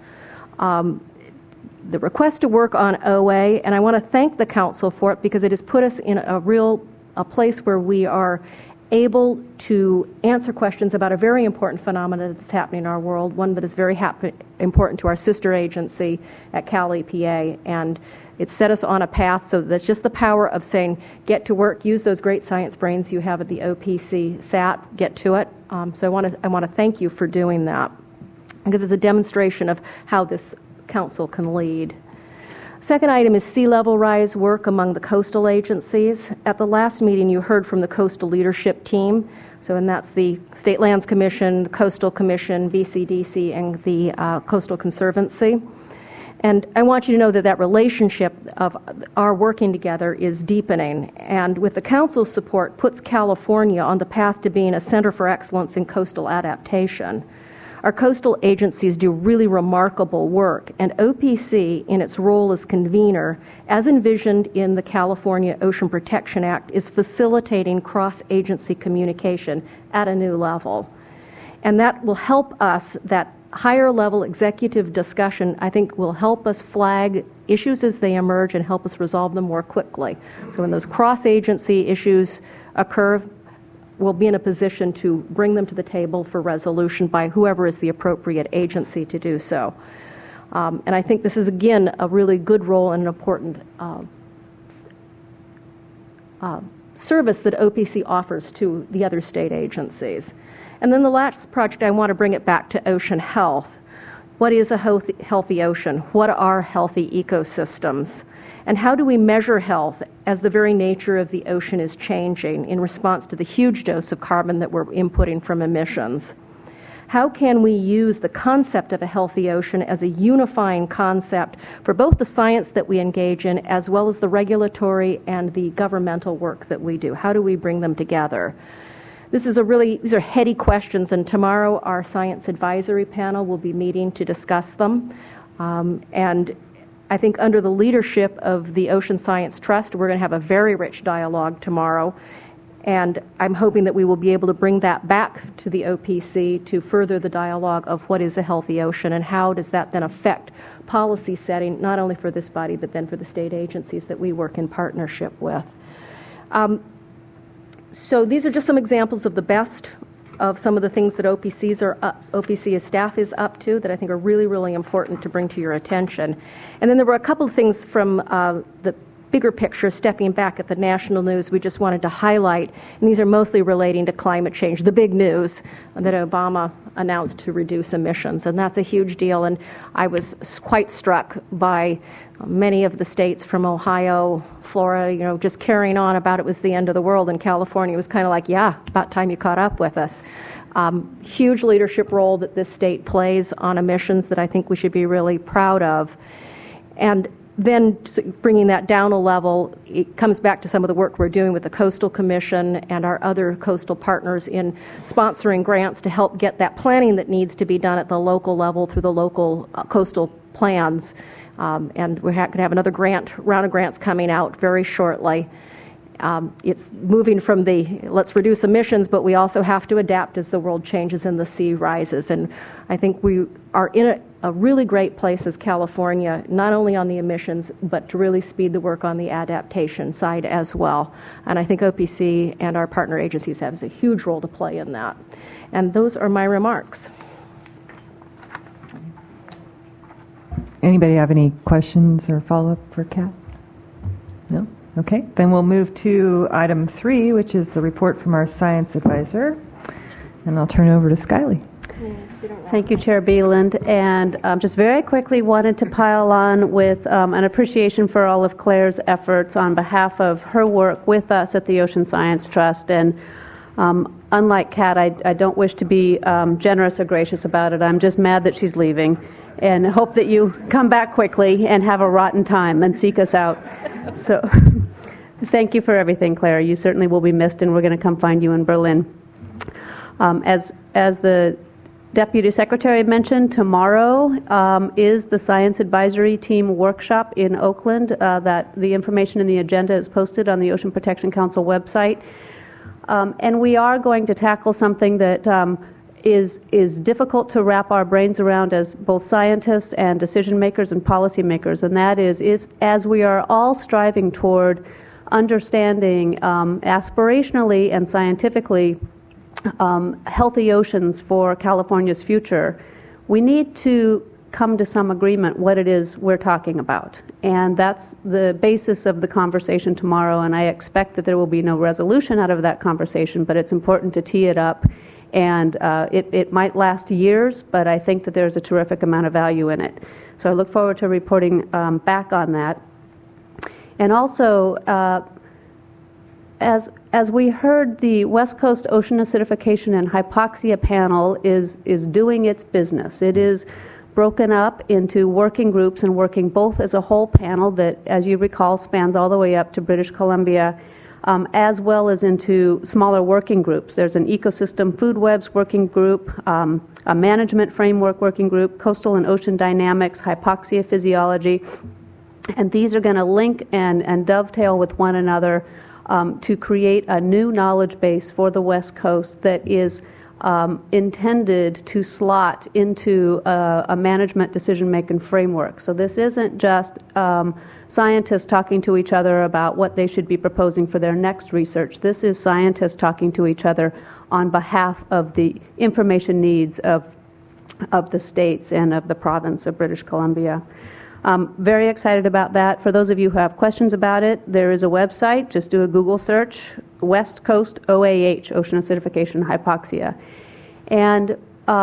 The request to work on OA, and I want to thank the Council for it because it has put us in a place where we are able to answer questions about a very important phenomenon that's happening in our world, one that is very important to our sister agency at Cal EPA, and it's set us on a path. So that's just the power of saying, get to work, use those great science brains you have at the OPC SAT, get to it. So I want to thank you for doing that, because it's a demonstration of how this Council can lead. Second item is sea level rise work among the coastal agencies. At the last meeting, you heard from the coastal leadership team. And that's the State Lands Commission, the Coastal Commission, BCDC, and the Coastal Conservancy. And I want you to know that that relationship of our working together is deepening, and with the Council's support, puts California on the path to being a center for excellence in coastal adaptation. Our coastal agencies do really remarkable work, and OPC, in its role as convener, as envisioned in the California Ocean Protection Act, is facilitating cross-agency communication at a new level. And that will help us, that higher level executive discussion, I think, will help us flag issues as they emerge and help us resolve them more quickly. So when those cross-agency issues occur, we'll be in a position to bring them to the table for resolution by whoever is the appropriate agency to do so. And I think this is, again, a really good role and an important service that OPC offers to the other state agencies. And then the last project, I want to bring it back to ocean health. What is a healthy ocean? What are healthy ecosystems? And how do we measure health as the very nature of the ocean is changing in response to the huge dose of carbon that we're inputting from emissions? How can we use the concept of a healthy ocean as a unifying concept for both the science that we engage in as well as the regulatory and the governmental work that we do? How do we bring them together? These are heady questions, and tomorrow our science advisory panel will be meeting to discuss them. And I think under the leadership of the Ocean Science Trust, we're going to have a very rich dialogue tomorrow. And I'm hoping that we will be able to bring that back to the OPC to further the dialogue of what is a healthy ocean and how does that then affect policy setting, not only for this body, but then for the state agencies that we work in partnership with. So these are just some examples of the best of some of the things that OPC staff is up to that I think are really, really important to bring to your attention. And then there were a couple of things from the bigger picture, stepping back at the national news, we just wanted to highlight, and these are mostly relating to climate change, the big news that Obama announced to reduce emissions, and that's a huge deal. And I was quite struck by many of the states from Ohio, Florida, just carrying on about it was the end of the world, and California was kind of like, yeah, about time you caught up with us. Huge leadership role that this state plays on emissions that I think we should be really proud of. And then bringing that down a level, it comes back to some of the work we're doing with the Coastal Commission and our other coastal partners in sponsoring grants to help get that planning that needs to be done at the local level through the local coastal plans. And we're going to have another round of grants coming out very shortly. It's moving from the let's reduce emissions, but we also have to adapt as the world changes and the sea rises. And I think we are in a really great place as California, not only on the emissions, but to really speed the work on the adaptation side as well. And I think OPC and our partner agencies have a huge role to play in that. And those are my remarks. Anybody have any questions or follow-up for Kat? No? Okay. Then we'll move to item 3, which is the report from our science advisor. And I'll turn it over to Skylie. Thank you, Chair Beeland. And just very quickly wanted to pile on with an appreciation for all of Claire's efforts on behalf of her work with us at the Ocean Science Trust. And unlike Kat, I don't wish to be generous or gracious about it. I'm just mad that she's leaving and hope that you come back quickly and have a rotten time and seek us out. So thank you for everything, Claire. You certainly will be missed, and we're going to come find you in Berlin. As the Deputy Secretary mentioned, tomorrow is the Science Advisory Team workshop in Oakland. That the information in the agenda is posted on the Ocean Protection Council website. And we are going to tackle something that is difficult to wrap our brains around as both scientists and decision makers and policymakers, and that is as we are all striving toward understanding aspirationally and scientifically healthy oceans for California's future, we need to come to some agreement what it is we're talking about. And that's the basis of the conversation tomorrow, and I expect that there will be no resolution out of that conversation, but it's important to tee it up. And it might last years, but I think that there's a terrific amount of value in it. So I look forward to reporting back on that. And also, as we heard, the West Coast Ocean Acidification and Hypoxia Panel is doing its business. It is broken up into working groups and working both as a whole panel that, as you recall, spans all the way up to British Columbia, as well as into smaller working groups. There's an ecosystem food webs working group, a management framework working group, coastal and ocean dynamics, hypoxia physiology, and these are going to link and dovetail with one another to create a new knowledge base for the West Coast that is intended to slot into a management decision-making framework. So this isn't just scientists talking to each other about what they should be proposing for their next research. This is scientists talking to each other on behalf of the information needs of the states and of the province of British Columbia. Very excited about that. For those of you who have questions about it, there is a website. Just do a Google search, West Coast OAH, Ocean Acidification and Hypoxia. And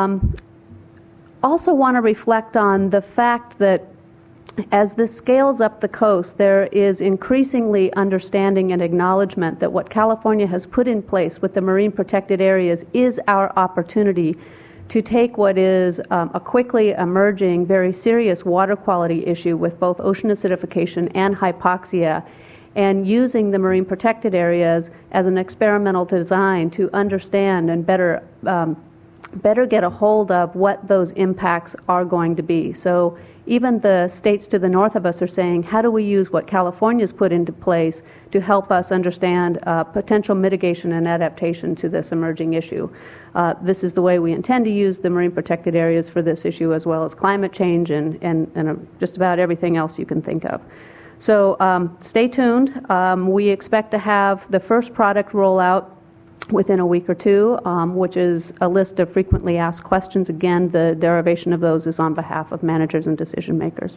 also want to reflect on the fact that as this scales up the coast, there is increasingly understanding and acknowledgement that what California has put in place with the marine protected areas is our opportunity to take what is a quickly emerging, very serious water quality issue with both ocean acidification and hypoxia, and using the marine protected areas as an experimental design to understand and better get a hold of what those impacts are going to be. So even the states to the north of us are saying, how do we use what California's put into place to help us understand potential mitigation and adaptation to this emerging issue? This is the way we intend to use the marine protected areas for this issue, as well as climate change and just about everything else you can think of. So stay tuned. We expect to have the first product roll out within a week or two, which is a list of frequently asked questions. Again, the derivation of those is on behalf of managers and decision makers.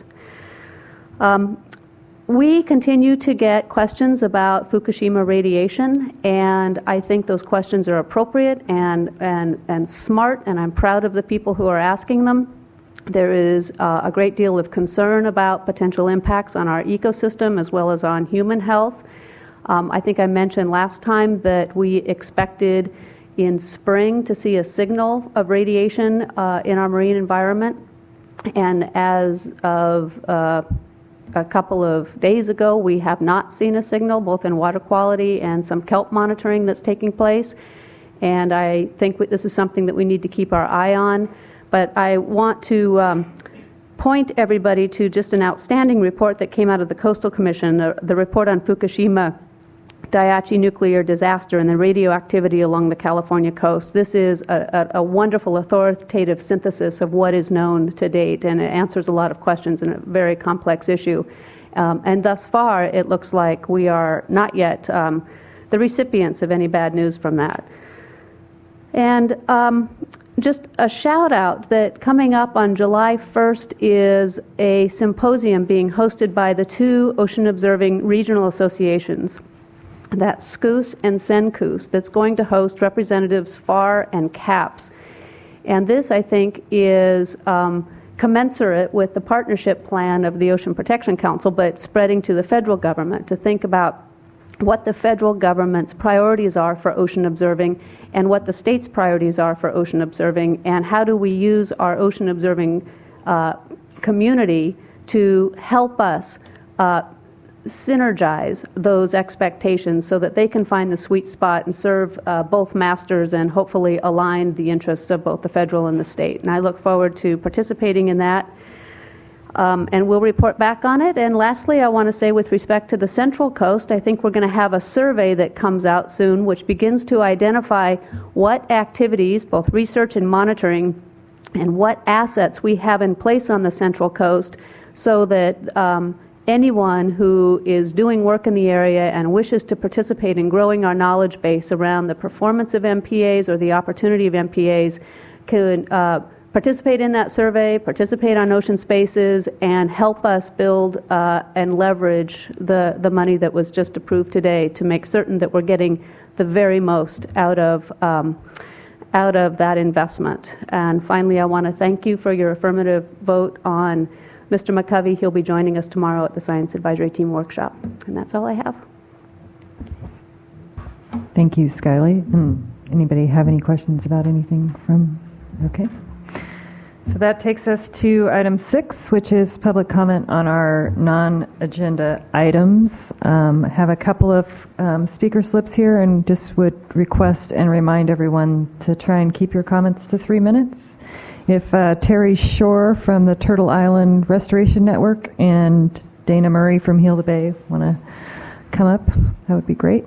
We continue to get questions about Fukushima radiation, and I think those questions are appropriate and smart, and I'm proud of the people who are asking them. There is a great deal of concern about potential impacts on our ecosystem as well as on human health. I think I mentioned last time that we expected in spring to see a signal of radiation in our marine environment, and as of a couple of days ago, we have not seen a signal, both in water quality and some kelp monitoring that's taking place. And I think this is something that we need to keep our eye on. But I want to point everybody to just an outstanding report that came out of the Coastal Commission, the report on Fukushima Daiichi nuclear disaster and the radioactivity along the California coast. This is a wonderful authoritative synthesis of what is known to date, and it answers a lot of questions in a very complex issue. And thus far, it looks like we are not yet the recipients of any bad news from that. And just a shout out that coming up on July 1st is a symposium being hosted by the two ocean observing regional associations. That's SCOOS and CENCOOS, that's going to host representatives FAR and CAPS. And this, I think, is commensurate with the partnership plan of the Ocean Protection Council, but spreading to the federal government to think about what the federal government's priorities are for ocean observing and what the state's priorities are for ocean observing, and how do we use our ocean observing community to help us synergize those expectations so that they can find the sweet spot and serve both masters and hopefully align the interests of both the federal and the state. And I look forward to participating in that. And we'll report back on it. And lastly, I want to say with respect to the Central Coast, I think we're going to have a survey that comes out soon which begins to identify what activities, both research and monitoring, and what assets we have in place on the Central Coast so that anyone who is doing work in the area and wishes to participate in growing our knowledge base around the performance of MPAs or the opportunity of MPAs can participate in that survey, participate on Ocean Spaces, and help us build and leverage the money that was just approved today to make certain that we're getting the very most out of that investment. And finally, I want to thank you for your affirmative vote on Mr. McCovey. He'll be joining us tomorrow at the Science Advisory Team Workshop. And that's all I have. Thank you, Skylie. Anybody have any questions about anything from? Okay. So that takes us to item 6, which is public comment on our non-agenda items. I have a couple of speaker slips here and just would request and remind everyone to try and keep your comments to 3 minutes. If Terry Shore from the Turtle Island Restoration Network and Dana Murray from Heal the Bay want to come up, that would be great.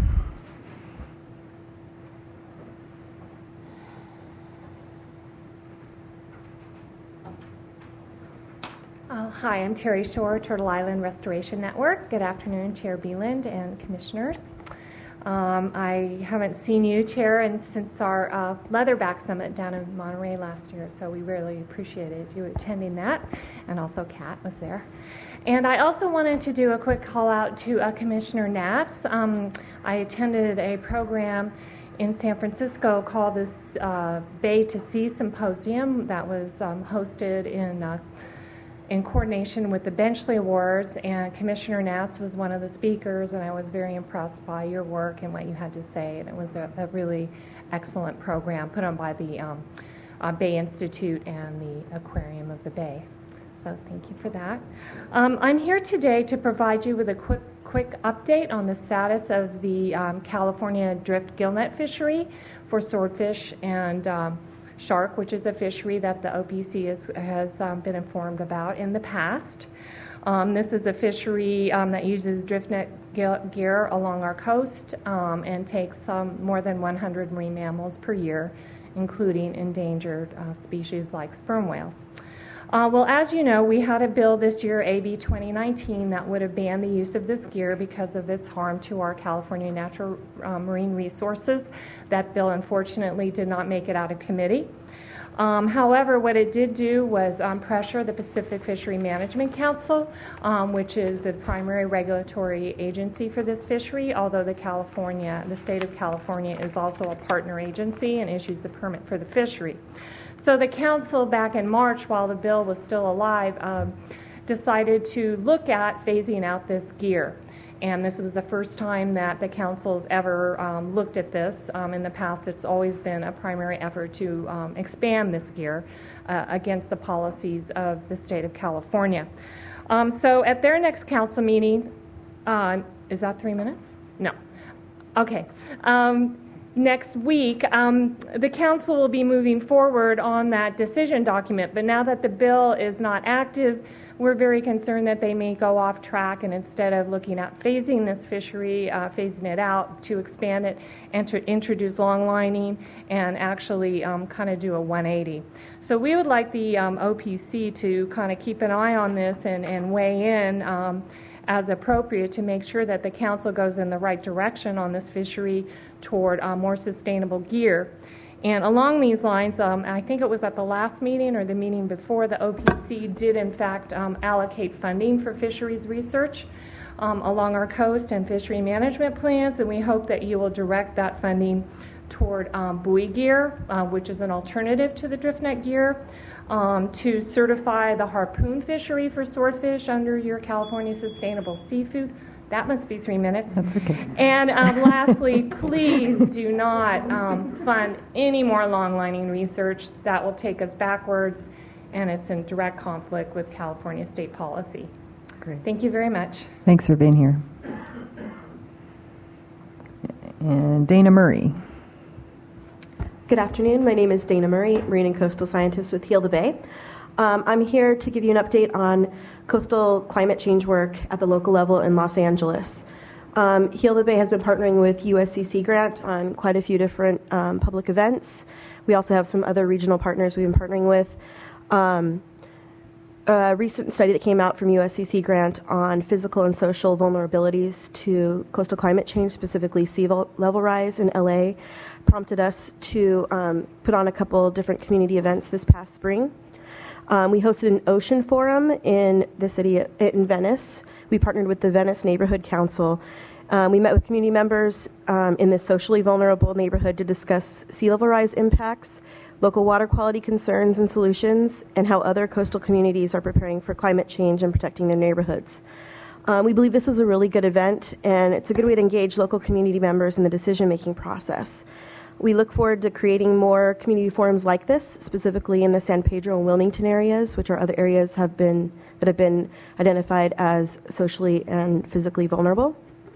Hi, I'm Terry Shore, Turtle Island Restoration Network. Good afternoon, Chair Beeland and Commissioners. I haven't seen you, Chair, since our Leatherback Summit down in Monterey last year, so we really appreciated you attending that, and also Kat was there. And I also wanted to do a quick call out to Commissioner Nats. I attended a program in San Francisco called this Bay to Sea Symposium that was hosted in coordination with the Benchley Awards, and Commissioner Nats was one of the speakers, and I was very impressed by your work and what you had to say, and it was a really excellent program put on by the Bay Institute and the Aquarium of the Bay. So thank you for that. I'm here today to provide you with a quick update on the status of the California drift gillnet fishery for swordfish and shark, which is a fishery that the OPC has been informed about in the past. This is a fishery that uses drift net gear along our coast and takes more than 100 marine mammals per year, including endangered species like sperm whales. Well, as you know, we had a bill this year, AB 2019, that would have banned the use of this gear because of its harm to our California natural marine resources. That bill, unfortunately, did not make it out of committee. However, what it did do was pressure the Pacific Fishery Management Council, which is the primary regulatory agency for this fishery, although the state of California is also a partner agency and issues the permit for the fishery. So the council back in March, while the bill was still alive, decided to look at phasing out this gear. And this was the first time that the council's ever looked at this. In the past, it's always been a primary effort to expand this gear against the policies of the state of California. So at their next council meeting, is that 3 minutes? No. Okay. Next week, the council will be moving forward on that decision document. But now that the bill is not active, we're very concerned that they may go off track, and instead of looking at phasing this fishery, phasing it out to expand it and to introduce long lining and actually kind of do a 180. So we would like the OPC to kind of keep an eye on this and weigh in as appropriate to make sure that the council goes in the right direction on this fishery toward more sustainable gear. And along these lines, I think it was at the last meeting or the meeting before, the OPC did in fact allocate funding for fisheries research along our coast and fishery management plans, and we hope that you will direct that funding toward buoy gear, which is an alternative to the drift net gear, to certify the harpoon fishery for swordfish under your California Sustainable Seafood. That must be 3 minutes. That's okay. And lastly, please do not fund any more long lining research. That will take us backwards, and it's in direct conflict with California state policy. Great. Thank you very much. Thanks for being here. And Dana Murray. Good afternoon. My name is Dana Murray, Marine and Coastal Scientist with Heal the Bay. I'm here to give you an update on coastal climate change work at the local level in Los Angeles. Heal the Bay has been partnering with USCC Grant on quite a few different public events. We also have some other regional partners we've been partnering with. A recent study that came out from USCC Grant on physical and social vulnerabilities to coastal climate change, specifically sea level rise in LA, prompted us to put on a couple different community events this past spring. We hosted an ocean forum in the city, in Venice. We partnered with the Venice Neighborhood Council. We met with community members in this socially vulnerable neighborhood to discuss sea level rise impacts, local water quality concerns and solutions, and how other coastal communities are preparing for climate change and protecting their neighborhoods. We believe this was a really good event, and it's a good way to engage local community members in the decision-making process. We look forward to creating more community forums like this, specifically in the San Pedro and Wilmington areas, which are other areas that have been identified as socially and physically vulnerable.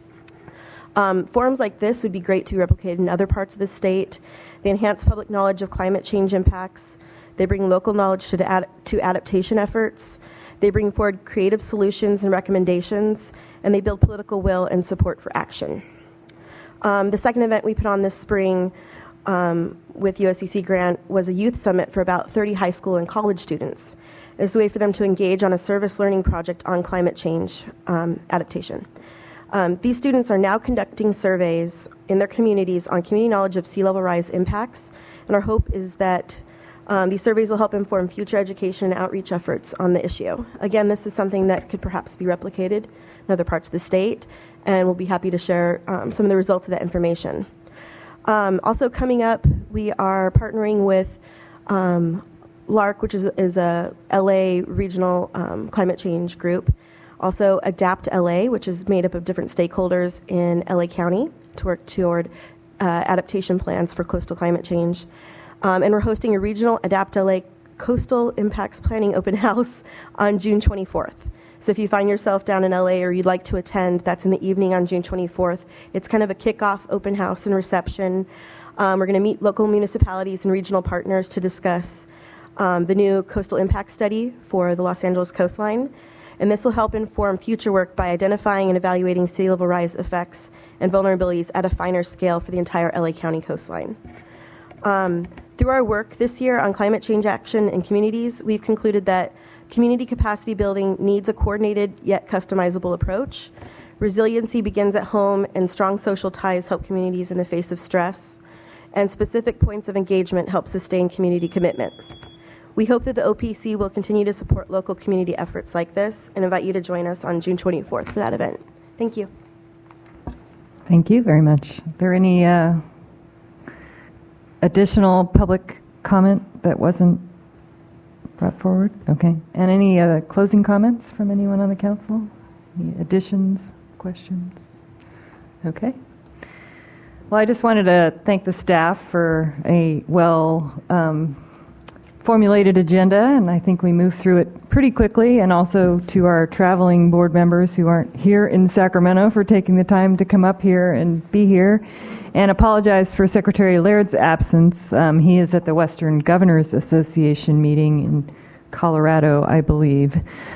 Forums like this would be great to be replicated in other parts of the state. They enhance public knowledge of climate change impacts. They bring local knowledge to adaptation efforts. They bring forward creative solutions and recommendations, and they build political will and support for action. The second event we put on this spring with USCC Grant was a youth summit for about 30 high school and college students. It's a way for them to engage on a service learning project on climate change adaptation. These students are now conducting surveys in their communities on community knowledge of sea level rise impacts, and our hope is that these surveys will help inform future education and outreach efforts on the issue. Again, this is something that could perhaps be replicated in other parts of the state, and we'll be happy to share some of the results of that information. Also coming up, we are partnering with LARC, which is a LA regional climate change group. Also ADAPT LA, which is made up of different stakeholders in LA County to work toward adaptation plans for coastal climate change. And we're hosting a regional ADAPT LA Coastal Impacts Planning Open House on June 24th. So if you find yourself down in LA or you'd like to attend, that's in the evening on June 24th. It's kind of a kickoff open house and reception. We're going to meet local municipalities and regional partners to discuss the new coastal impact study for the Los Angeles coastline. And this will help inform future work by identifying and evaluating sea level rise effects and vulnerabilities at a finer scale for the entire LA County coastline. Through our work this year on climate change action in communities, we've concluded that Community capacity building needs a coordinated yet customizable approach. Resiliency begins at home, and strong social ties help communities in the face of stress. And specific points of engagement help sustain community commitment. We hope that the OPC will continue to support local community efforts like this and invite you to join us on June 24th for that event. Thank you. Thank you very much. Are there any additional public comment that wasn't brought forward? Okay. And any closing comments from anyone on the council? Any additions, questions? Okay. Well, I just wanted to thank the staff for a formulated agenda, and I think we moved through it pretty quickly, and also to our traveling board members who aren't here in Sacramento for taking the time to come up here and be here, and apologize for Secretary Laird's absence. He is at the Western Governors Association meeting in Colorado, I believe.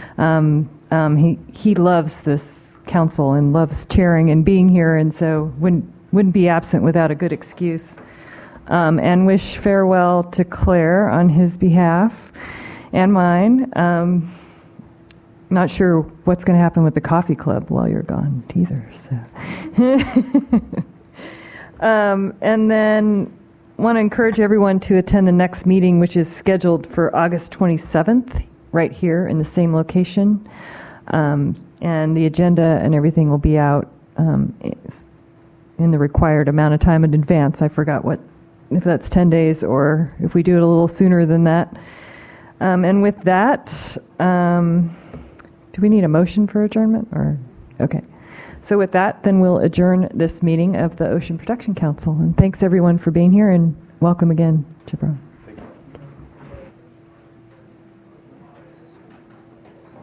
He loves this council and loves chairing and being here, and so wouldn't be absent without a good excuse. And wish farewell to Claire on his behalf and mine. Not sure what's going to happen with the coffee club while you're gone either. So, and then want to encourage everyone to attend the next meeting, which is scheduled for August 27th, right here in the same location. And the agenda and everything will be out in the required amount of time in advance. I forgot if that's 10 days or if we do it a little sooner than that. And with that, do we need a motion for adjournment? Okay. So with that, then we'll adjourn this meeting of the Ocean Protection Council. And thanks everyone for being here, and welcome again, Jabron.